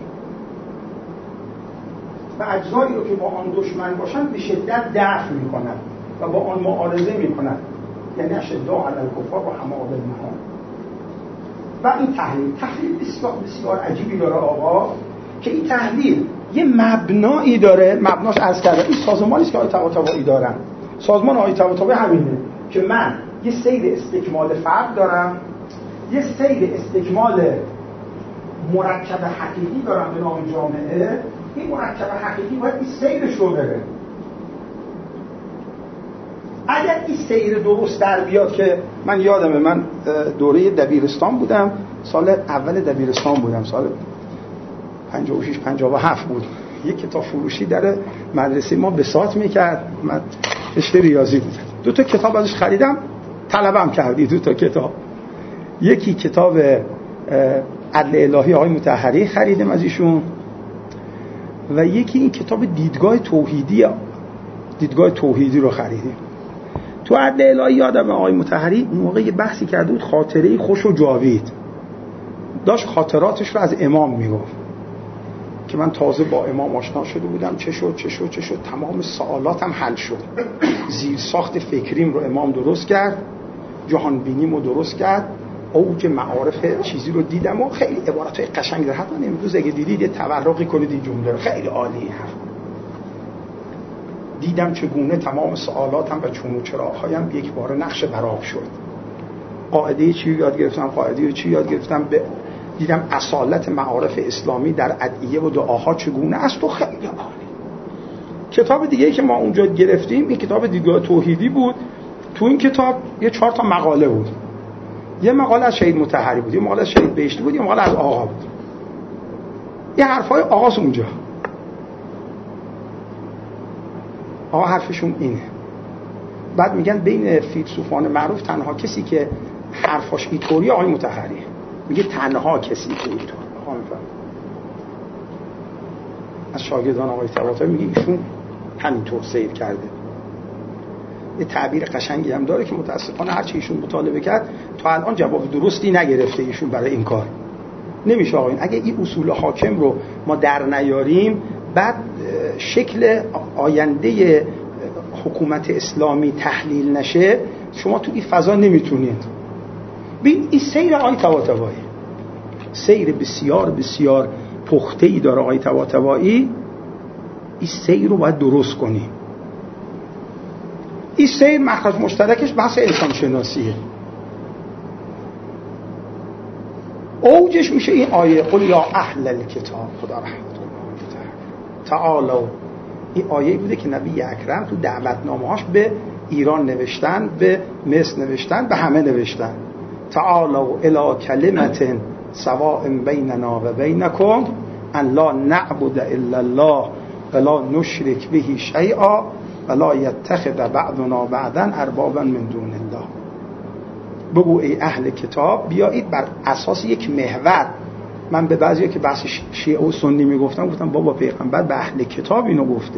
و اجزایی رو که با آن دشمن باشند به شدت دفع می‌کند و با آن معارضه می‌کند، یعنی اشداء علی الکفار و حماة النهار. و این تحلیل تحلیل بسیار بسیار عجیبی داره آقا، که این تحلیل یه مبنایی داره. مبناش عرض کردم این سازمانی است که آقای طباطبایی دارن. سازمان آقای طباطبایی همینه که من یه سیر استکمال فرد دارم، یه سیر استکمال مرکب حقیقی دارن به نام جامعه، این مرکب حقیقی باید این سیرش رو بره. اگر این سیر درست در بیاد، که من یادمه من دوره دبیرستان بودم، سال اول دبیرستان بودم، سال پنجاه و شش پنجاه و هفت بود، یک کتاب فروشی در مدرسه ما بساط میکرد، من رشته ریاضی بودم، دو تا کتاب ازش خریدم، طلبم کردی دو تا کتاب، یکی کتاب عدل الهی آقای مطهری خریدم از ایشون، و یکی این کتاب دیدگاه توحیدی دیدگاه توحیدی رو خریدیم. تو عدل الهی یادم آقای مطهری اون موقع یه بحثی کرده بود، خاطره خوش و جاوید، داشت خاطراتش رو از امام میگفت که من تازه با امام آشنا شده بودم، چه شد چه شد چه شد، تمام سوالاتم حل شد، زیر ساخت فکریم رو امام درست کرد، جهان بینیم رو درست کرد، اوج معارف چیزی رو دیدم و خیلی عبارتای قشنگ داره. حتما امروز اگه دیدید یه تورقی کنید این جمله، خیلی عالی هست. دیدم چگونه تمام سوالاتم و چون و چراهایم یک بار نقش برآب شد. قاعده چی یاد گرفتم، قاعده چی یاد گرفتم، به دیدم اصالت معارف اسلامی در ادعیه و دعاها چگونه است و خیلی عالی. کتاب دیگه‌ای که ما اونجا گرفتیم این کتاب دیدگاه توحیدی بود. تو این کتاب یه چهار تا مقاله بود، یه مقاله از شهید مطهری بود، یه مقاله از شهید بهشتی بود، یه مقاله از آقا بود. یه حرفای آقاست اونجا، آقا حرفشون اینه. بعد میگن بین فیلسوفان معروف تنها کسی که حرفاش اینطوری آقای مطهریه، میگه تنها کسی که اینطور. آقا میفهم از شاگردان آقای طباطبایی میگه ایشون همینطور سیر کرده. یه تعبیر قشنگی هم داره که متاسفانه هر چی ایشون مطالبه کرد تا الان جواب درستی نگرفته ایشون برای این کار. نمیشه آقا این اگه این اصول حاکم رو ما در نیاریم، بعد شکل آینده حکومت اسلامی تحلیل نشه، شما تو این فضا نمیتونید. ببین این سیر آقای طباطبایی سیر بسیار بسیار پخته‌ای داره. آقای طباطبایی این سیر رو باید درست کنیم. این سیر مخرج مشترکش بحث انسان شناسیه. اوجش میشه این آیه قل یا اهل الکتاب، خدا رحمت الله تعالی. این آیه بوده که نبی اکرم تو دعوتنامه‌هاش به ایران نوشتن، به مصر نوشتن، به همه نوشتن تعالوا الی کلمة سواء بیننا و بینکم ان لا نعبد الا الله ولا نشرک به شیئا ولا یتخذ بعضنا بعضا اربابا من دون الله. بگو ای اهل کتاب بیایید بر اساس یک محور. من به بعضیا که بحث شیعه و سنی میگفتم گفتم بابا پیغمبر به اهل کتاب اینو گفته.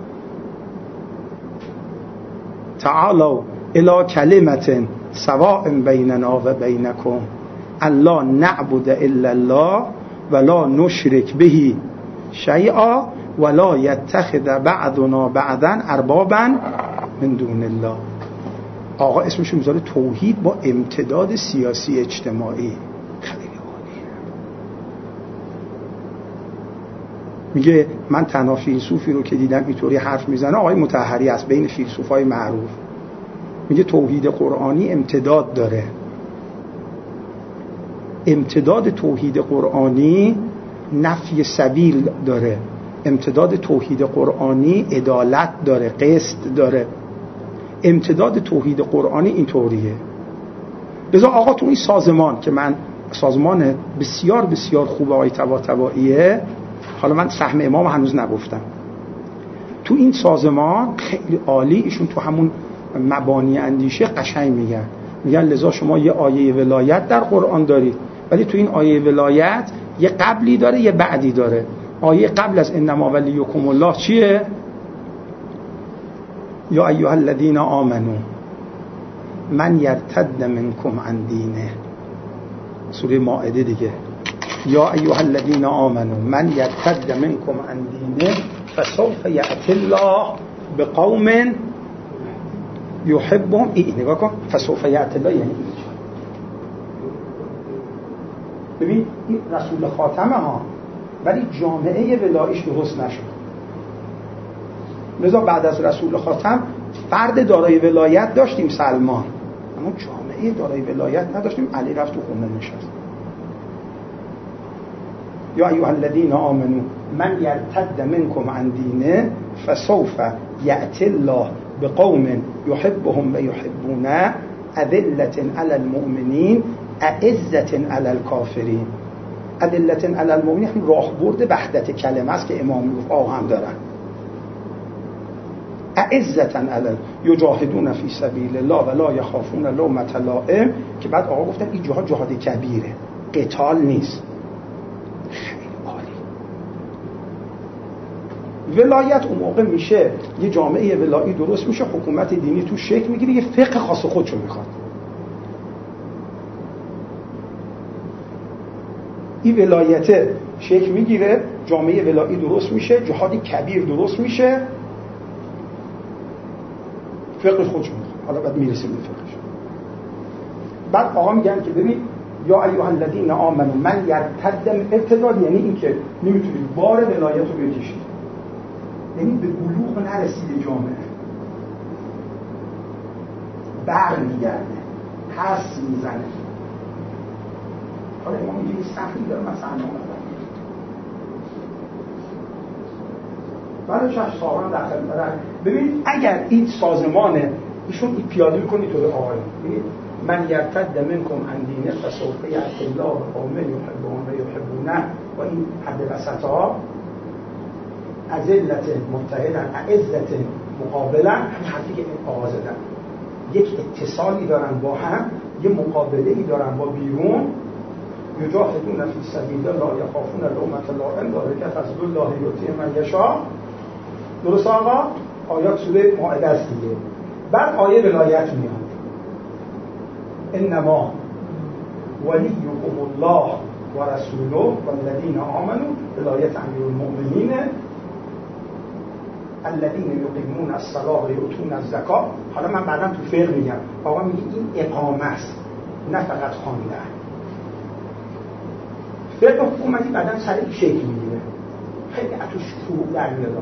تعالوا الی کلمة سواء بیننا و بینکم ان لا نعبد الا الله ولا نشرک به شیئا ولا یتخذ بعضنا بعضا اربابا من دون الله. آقا اسمشو میذاره توحید با امتداد سیاسی اجتماعی. خیلی عالیه. میگه من تنها فیلسوفی رو که دیدم اینطوری حرف میزنه آقای مطهری است بین فیلسوفای معروف. میگه توحید قرآنی امتداد داره. امتداد توحید قرآنی نفی سبیل داره. امتداد توحید قرآنی عدالت داره، قسط داره. امتداد توحید قرآنی اینطوریه. لذا آقا تو این سازمان که من سازمان بسیار بسیار خوب آقای طباطباییه، حالا من سهم امام هنوز نگفتم، تو این سازمان خیلی عالی ایشون تو همون مبانی اندیشه قشنگ میگن میگن لذا شما یه آیه ولایت در قرآن دارید، ولی تو این آیه ولایت یه قبلی داره یه بعدی داره. آیه قبل از انما ولیکم الله چیه؟ یا ایها الذین آمنو من یرتد منکم عن دینه، سوره مائده دیگه. یا ایها الذین آمنو من یرتد منکم عن دینه فسوف یأتی الله بقوم یحبهم. این نگاه کن، فسوف یأتی الله یعنی ببین این رسول خاتمه ها، ولی جامعه ولایش درست نشد. لذا بعد از رسول خاتم فرد دارای ولایت داشتیم سلمان، اما جامعه دارای ولایت نداشتیم. علی رفت تو خونه نشست. یا ایها الذین آمنوا من یرتد منکم عن دینه فسوف یأتی الله بقوم یحبهم و یحبونه اذلة علی المؤمنین اعزة علی الکافرین. اذلة علی المؤمنین هم راهبرد وحدت کلمه است که امام رفاع هم دارن. اعزة علی یجاهدون فی سبیل الله ولا یخافون لومة لائم، که بعد آقا گفتن این جهاد جهاد کبیره، قتال نیست. خیلی عالی. ولایت اون موقع میشه یه جامعه ولایی درست میشه، حکومت دینی تو شکل میگیره، یه فقه خاص خودشو میخواد. این ولایت شکل میگیره، جامعه ولایی درست میشه، جهادی کبیر درست میشه، فقه خودشون. حالا بعد میرسیم به فقهش. بعد آقا میگن که ببین یا ایها الذین آمنوا من یرتد، ارتداد یعنی این که نمیتونید بار ولایت رو بکشید، یعنی به بلوغ نرسیده جامعه، بر میگرده، پس میزنه. حالا امام میگه این سختی داره مثلا آمدن برای شش سالان در خدمت. ببینید اگر این سازمان ایشون این پیاده میکنی تو به آقایان، ببینید من یرتد منکم عن دینه فسوف یأتی الله بقوم یحبون و یحبونه، و این حد وسطا اذلة متحدن اعزة مقابلا، همین حرفی که این آقا زدن، یک اتصالی دارن با هم، یه مقابله‌ای دارن با بیرون. یجاهدون فی سبیل الله لا یخافون لومة لائم ذلک فضل الله یؤتیه من یشاء. درست آقا؟ آیات سوره مائده است دیگه. بعد آیه ولایت میاد، انما ولیکم الله و رسوله والذین آمنوا، ولایت امیرالمؤمنین الذین یقیمون الصلاة و یؤتون الزکاة. حالا من بعداً تو فقه میگم، آقا میگه این اقامه است نه فقط خواندن. فقه حکومتی بعداً سر این شکل میگیره، خیلی اتوش فروغ در میاد.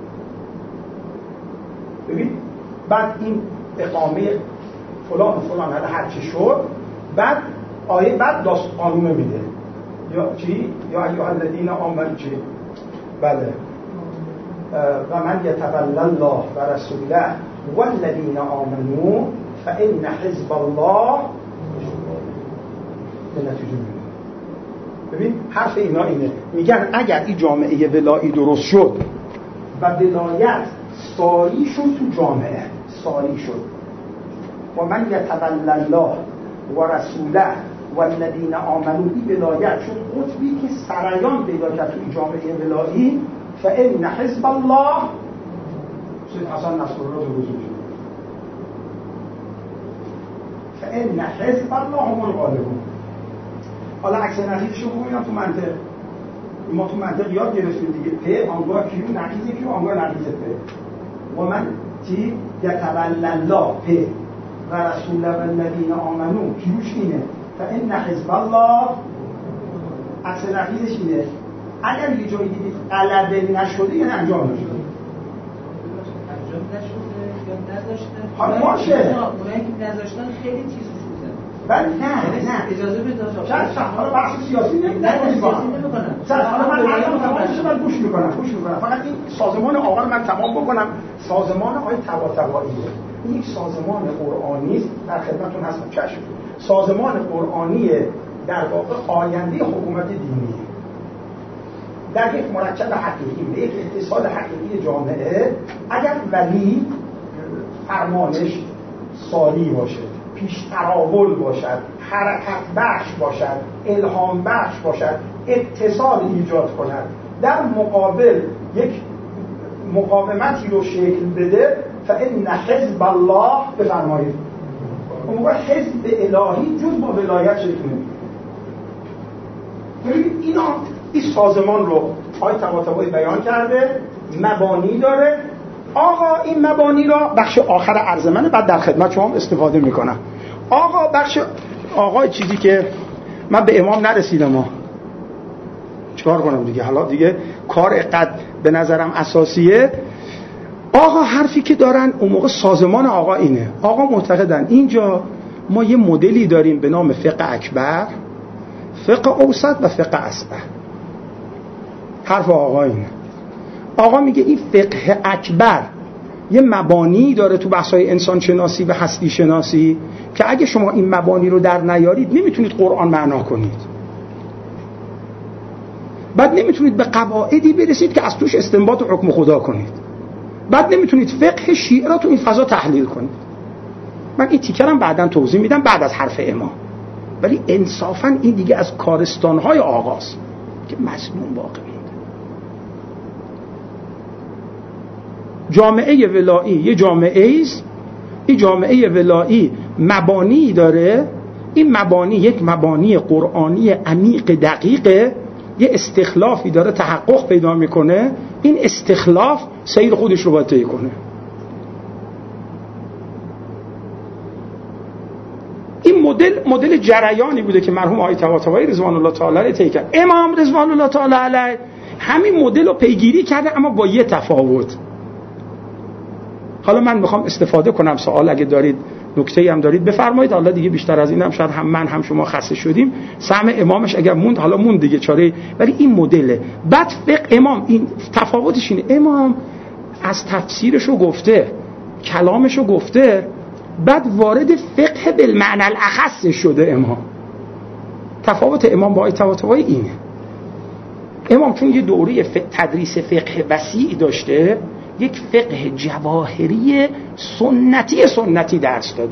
ببین بعد این اقامه فلان و فلان هر چی شد، بعد آیه بعد داست قانون میده، یا چی؟ یا ایها الذین آمنوا چی؟ بله و من یتولی الله و رسوله والذین آمنوا فإن حزب الله به نتیجه میده. ببین حرف اینا اینه، میگن اگر این جامعه ولایی درست شد و ولایت ساری شد تو جامعه، ساری شد، و من یتولی الله و رسوله والذین آمنوا، این ولایت شد قطبی که سرایان پیدا کرد تو جامعه ولایی. فإن حزب الله، سید حسن نصرالله رو بزرگ شد، فإن حزب الله هم الغالبون. حالا عکس نتیجه‌شو بگم تو منطق، ما تو منطق یاد گرفتیم دیگه، پ آنگاه کیو نتیجه کیو آنگاه نتیجه پ، و من چی یتولی الله پ و رسول والذین آمنوا کیوش اینه فإن حزب الله، عکس نتیجهش اینه. اگر یه جایی دیدید غلبه نشده یعنی انجام نشده، انجام نشده یا نذاشتن. حالا باشه اونایی که نذاشتن خیلی چیز شده. ولی نه نه اجازه بده چرا چرا حالا بحث سیاسی نمی‌کنم. نه سیاسی نمی‌کنم. چرا حالا من حرفم تمام شد، گوش می‌کنم گوش می‌کنم فقط این سازمان آقا رو من تمام بکنم. سازمان آقای طباطباییه، این یک سازمان قرآنی است، در خدمتتون هستم. چشم سازمان قرآنی در واقع آینده حکومت دینی در یک مرکب حقیقی، یک اتصال حقیقی جامعه. اگر ولی فرمانش ساری باشه، پیش تراول باشد، حرکت بخش باشد، الهام بخش باشد، اتصال ایجاد کند، در مقابل یک مقاومتی رو شکل بده، فإن حزب الله بفرمایید. اون موقع حزب الهی جز با ولایت شکل نمی‌گیره. ببینید اینا این سازمان رو آقای طباطبایی بیان کرده، مبانی داره. آقا این مبانی را بخش آخر عرض منه، بعد در خدمت شما استفاده میکنم. آقا بخش آقا چیزی که من به امام نرسیدم، ما چیکار کنم دیگه، حالا دیگه کار قد به نظرم اساسیه. آقا حرفی که دارن اون موقع سازمان آقا اینه، آقا معتقدن اینجا ما یه مدلی داریم به نام فقه اکبر، فقه اوسط و فقه اصغر. حرف آقا اینه. آقا میگه این فقه اکبر یه مبانی داره تو بحث‌های انسان شناسی و هستی شناسی که اگه شما این مبانی رو در نیارید نمیتونید قرآن معنا کنید، بعد نمیتونید به قواعدی برسید که از توش استنباط و حکم خدا کنید، بعد نمیتونید فقه شیعه را تو این فضا تحلیل کنید. من این تیکرم بعداً توضیح میدم بعد از حرف امام، ولی انصافاً این دیگه از کارستان‌های آغاز که مضمون باقی مونده. جامعه ولایی یه جامعه است، این جامعه ولایی مبانی داره، این مبانی یک مبانی قرآنی عمیق دقیقه، یه استخلافی داره تحقق پیدا میکنه، این استخلاف سیر خودش رو باید طی کنه. این مدل مدل جریانی بوده که مرحوم آقای طباطبایی رضوان الله تعالی علیه طی کرد. امام رضوان الله تعالی علیه همین مدل رو پیگیری کرده، اما با یه تفاوت. حالا من میخوام استفاده کنم، سوال اگه دارید نکته‌ای هم دارید بفرمایید، حالا دیگه بیشتر از اینم شاید هم من هم شما خسته شدیم. سهم امامش اگر موند حالا موند دیگه چاره، ولی این مدله. بعد فقه امام این تفاوتش اینه، امام از تفسیرشو گفته، کلامشو گفته، بعد وارد فقه بالمعنى الاخص شده. امام تفاوت امام با طباطبایی اینه، امام چون یه دوره تدریس فقه وسیع داشته، یک فقه جواهری سنتی سنتی درس داده.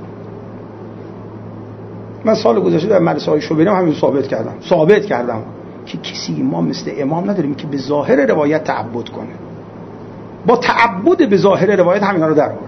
من سال گذشته در مدرسه های شبیرم همین ثابت کردم ثابت کردم که کسی ما مثل امام نداریم که به ظاهر روایت تعبد کنه، با تعبد به ظاهر روایت همینا رو در آورد،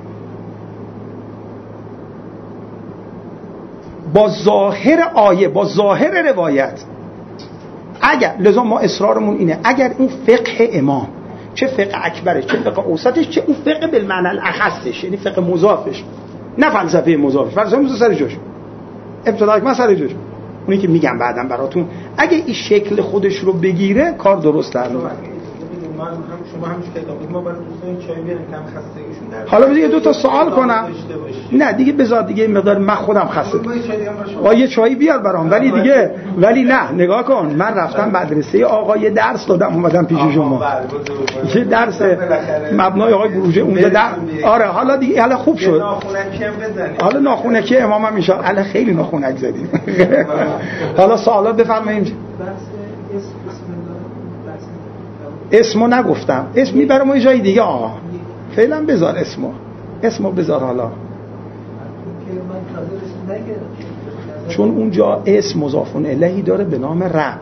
با ظاهر آیه با ظاهر روایت. اگر لذا ما اصرارمون اینه اگر این فقه امام چه فقه اکبره چه فقه اوسطش چه اون فقه بالمعنى الاخصش، یعنی فقه مضافش، نه فلسفه مضافش، فلسفه مضاف سر جاش، ابتدا من سر جاش، اونی که میگم بعدم براتون، اگه این شکل خودش رو بگیره کار درست در میاد. ما هم شما هم کتابید ما برای دوستان چای بیاریم کم خستگیشون در. حالا دیگه دو تا سوال کنم. نه دیگه بذار دیگه مقدار من خودم خسته. با یه چای بیار برام، ولی دیگه ولی نه نگاه کن، من رفتم مدرسه آقای درس دادم اومدم پیش شما. چه درس مبنای آقای بروجه اونجا در. آره حالا دیگه حالا خوب شد. حالا ناخونکی امام هم میشه. الان خیلی ناخونک زدیم. حالا سوالا بفرمایید. اسمو نگفتم، اسم میبرم و جای دیگه. آقا فعلا بذار اسمو اسمو بذار حالا، چون اونجا اسم مضاف الیه داره به نام رب.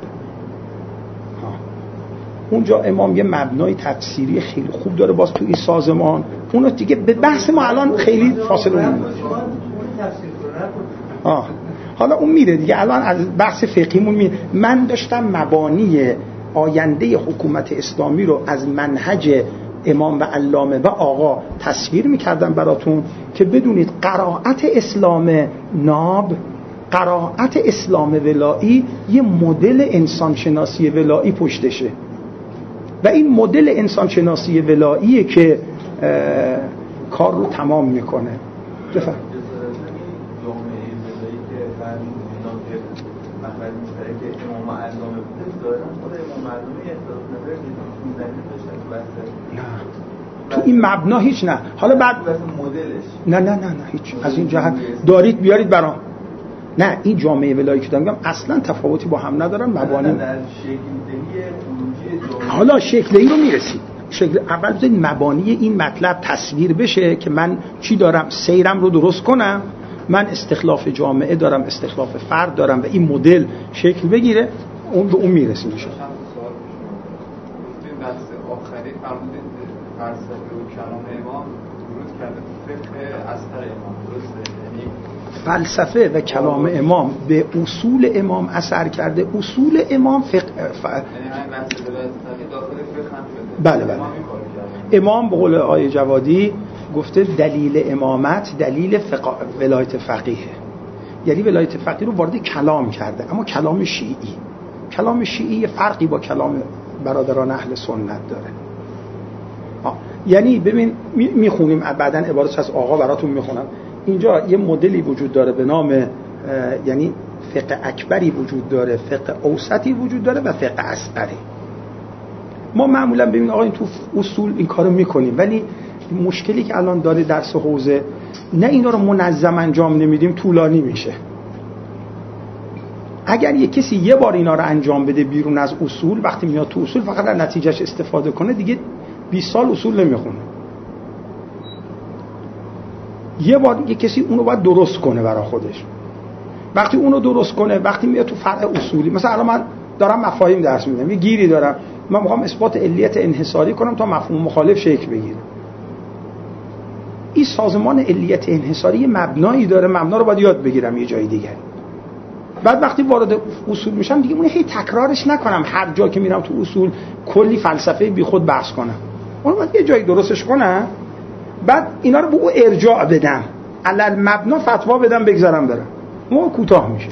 اونجا امام یه مبنای تفسیری خیلی خوب داره باز تو این سازمان، اونو دیگه به بحث ما الان خیلی فاصله نمیده. آه حالا اون میره دیگه، الان از بحث فقهیمون میره. من داشتم مبانی آینده حکومت اسلامی رو از منهج امام و علامه و آقا تصویر میکردم براتون که بدونید قرائت اسلام ناب، قرائت اسلام ولایی یه مدل انسانشناسی ولایی پشتشه و این مدل انسانشناسی ولاییه که کار رو تمام میکنه. بفهم تو این مبنا هیچ نه. حالا بعد نه نه نه نه هیچ از این جهت دارید بیارید برام. نه این جامعه ولایی که دارم اصلا تفاوتی با هم ندارن مبانی. حالا شکل این رو میرسید. شکل اول بذارید مبانی این مطلب تصویر بشه که من چی دارم، سیرم رو درست کنم، من استخلاف جامعه دارم، استخلاف فرد دارم و این مدل شکل بگیره، اون به اون میرسیم میشه. بحث آخری فرمودید فلسفه و کلام امام ورود کرده فقه اثر امام، درسته؟ یعنی فلسفه و کلام امام به اصول امام اثر کرده. اصول امام فقه ف... یعنی همین بحث داخل فقه هم شده. بله بله. امام به قول آقای جوادی گفته دلیل امامت دلیل فقه ولایت فقیه، یعنی ولایت فقیه رو وارد کلام کرده. اما کلام شیعی کلام شیعی فرقی با کلام برادران اهل سنت داره. آه. یعنی ببین میخونیم بعداً عبارت از آقا براتون میخونم. اینجا یه مدلی وجود داره به نام یعنی فقه اکبری وجود داره، فقه اوسطی وجود داره و فقه اصغری. ما معمولا ببین آقا این تو اصول این کارو میکنیم، ولی مشکلی که الان داره درس حوزه نه اینا رو منظم انجام نمیدیم طولانی میشه. اگر یک کسی یه بار اینا رو انجام بده بیرون از اصول، وقتی میاد تو اصول فقط از نتیجهش استفاده کنه، دیگه بیست سال اصول نمیخونه. یه بار یک کسی اونو باید درست کنه برای خودش. وقتی اونو درست کنه، وقتی میاد تو فرع اصولی، مثلا الان من دارم مفاهیم درس میدم، یه گیری دارم، من میخوام اثبات علیت انحصاری کنم تا مفهوم مخالف شکل بگیره. این سازمان علیت انحصاری مبنایی داره، مبنا رو باید یاد بگیرم یه جای دیگه. بعد وقتی وارد اصول میشم دیگه اون هی تکرارش نکنم، هر جا که میرم تو اصول کلی فلسفه بی خود بحث کنم. اون باید یه جایی درستش کنم، بعد اینا رو به او ارجاع بدم، علل مبنا فتوا بدم، بگذارم برم. اون کوتاه میشه،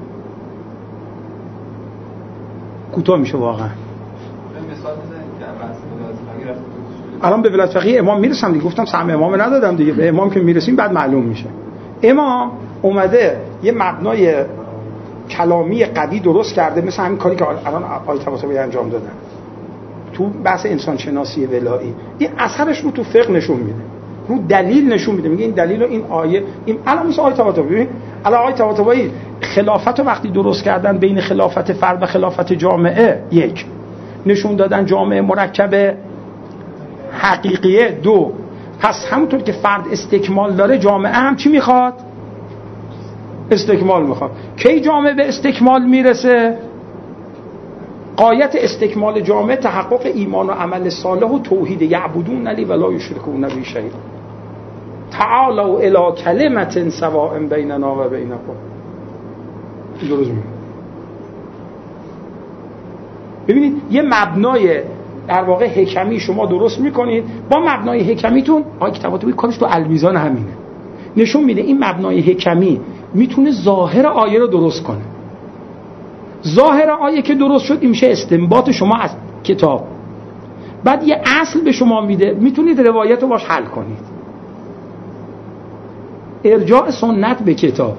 کوتاه میشه واقعا. مثال بزنید که بحث ولایت فقیه رفت الان به ولایت فقیه امام میرسم دیگه، گفتم سهم امام ندادم دیگه، به امام که میرسیم بعد معلوم میشه. امام اومده یه مبنای کلامی قوی درست کرده، مثل همین کاری که الان آیه طباطبایی انجام دادن تو بحث انسان شناسی ولایی. این اثرش رو تو فقه نشون میده، رو دلیل نشون میده، میگه این دلیل رو این آیه این الان مثل آیه طباطبایی. ببین الان آیه طباطبایی خلافت رو وقتی درست کردن بین خلافت فرد و خلافت جامعه، یک نشون دادن جامعه مرکب حقیقیه، دو پس همونطور که فرد استکمال داره جامعه هم چی میخواد؟ استکمال میخواد. کی جامعه به استکمال میرسه؟ غایت استکمال جامعه تحقق ایمان و عمل صالح و توحید، یعبدون لی ولا یشرکون به شیئا، تعالوا الی کلمة سواء بیننا و بینکم. درست میگه. ببینید یه مبنای در واقع حکمی شما درست میکنید، با مبنای حکمیتون آیه کتاباتون کارش تو المیزان همینه، نشون میده این مبنای حکمی میتونه ظاهر آیه رو درست کنه. ظاهر آیه که درست شد این میشه استنباط شما از کتاب، بعد یه اصل به شما میده، میتونید روایت رو باش حل کنید. ارجاع سنت به کتاب،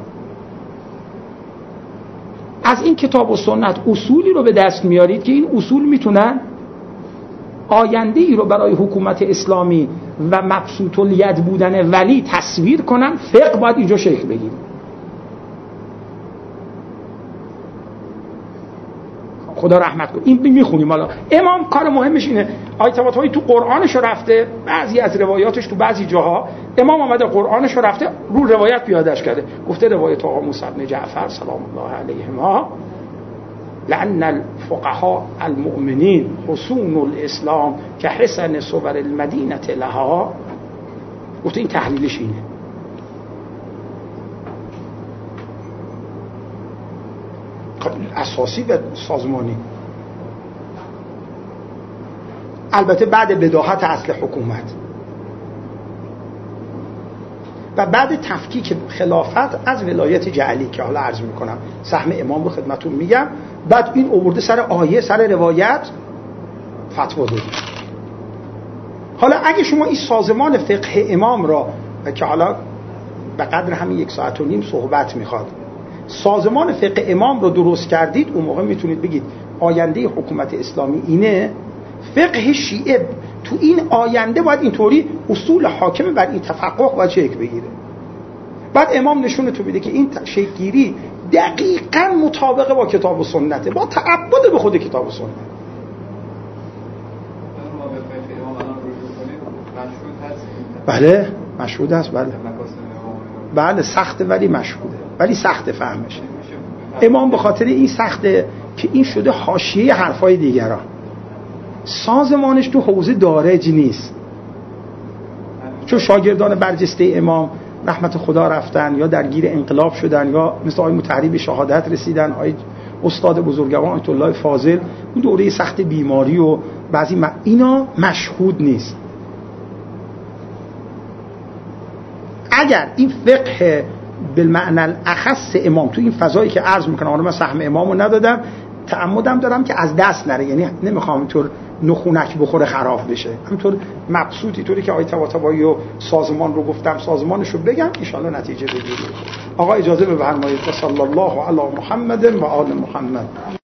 از این کتاب و سنت اصولی رو به دست میارید که این اصول میتونن آینده ای رو برای حکومت اسلامی و مبسوط الید بودن ولی تصویر کنن. فقه باید اینجا شکل بگیره. خدا رحمت کنه. این میخونیم حالا. امام کار مهمش اینه، آیه طباطبایی تو قرآنش رفته، بعضی از روایاتش تو بعضی جاها امام اومده قرآنش رفته رو روایت پیادهش کرده، گفته روایت آقا موسی بن جعفر سلام الله علیهما لأن الفقهاء المؤمنین حصون الاسلام که حصن صور المدینه لها. گفته این تحلیلش اینه. اساسی و سازمانی. البته بعد بداهت اصل حکومت و بعد تفکیک خلافت از ولایت جعلی که حالا عرض میکنم سهم امام رو خدمتون میگم، بعد این آورده سر آیه سر روایت فتوا داده. حالا اگه شما این سازمان فقه امام را که حالا به قدر همین یک ساعت و نیم صحبت میخواد، سازمان فقه امام رو درست کردید، اون موقع میتونید بگید آینده حکومت اسلامی اینه. فقه شیعه تو این آینده باید اینطوری اصول حاکمه بر این تفقه باید شکل بگیره. بعد امام نشونه تو میده که این شکل گیری دقیقاً مطابقه با کتاب و سنته، با تعبد به خود کتاب و سنت. بله مشهود است. بله بله سخته ولی مشهوده، ولی سخت فهمشه. امام به خاطر این سخته که این شده حاشیه حرفای دیگران، سازمانش تو حوزه دارج نیست. چون شاگردان برجسته امام رحمت خدا رفتن یا درگیر انقلاب شدن یا مثل آقای مطهری به شهادت رسیدن، آقای استاد بزرگوار آیت الله فاضل اون دوره سخت بیماری و بعضی م... اینا مشهود نیست. اگر این فقه بالمعنی الاخص امام تو این فضایی که عرض میکنم، آره من سهم امامو ندادم، تعمدم دارم که از دست نره، یعنی نمیخوام اینطور نخونک بخوره خراب بشه، همینطور مبسوطی طوری که آیه طباطبایی و سازمان رو گفتم سازمانشو بگم ان شاء الله نتیجه بگیریم. آقا اجازه بفرمایید. صلی الله علی محمد و آل محمد.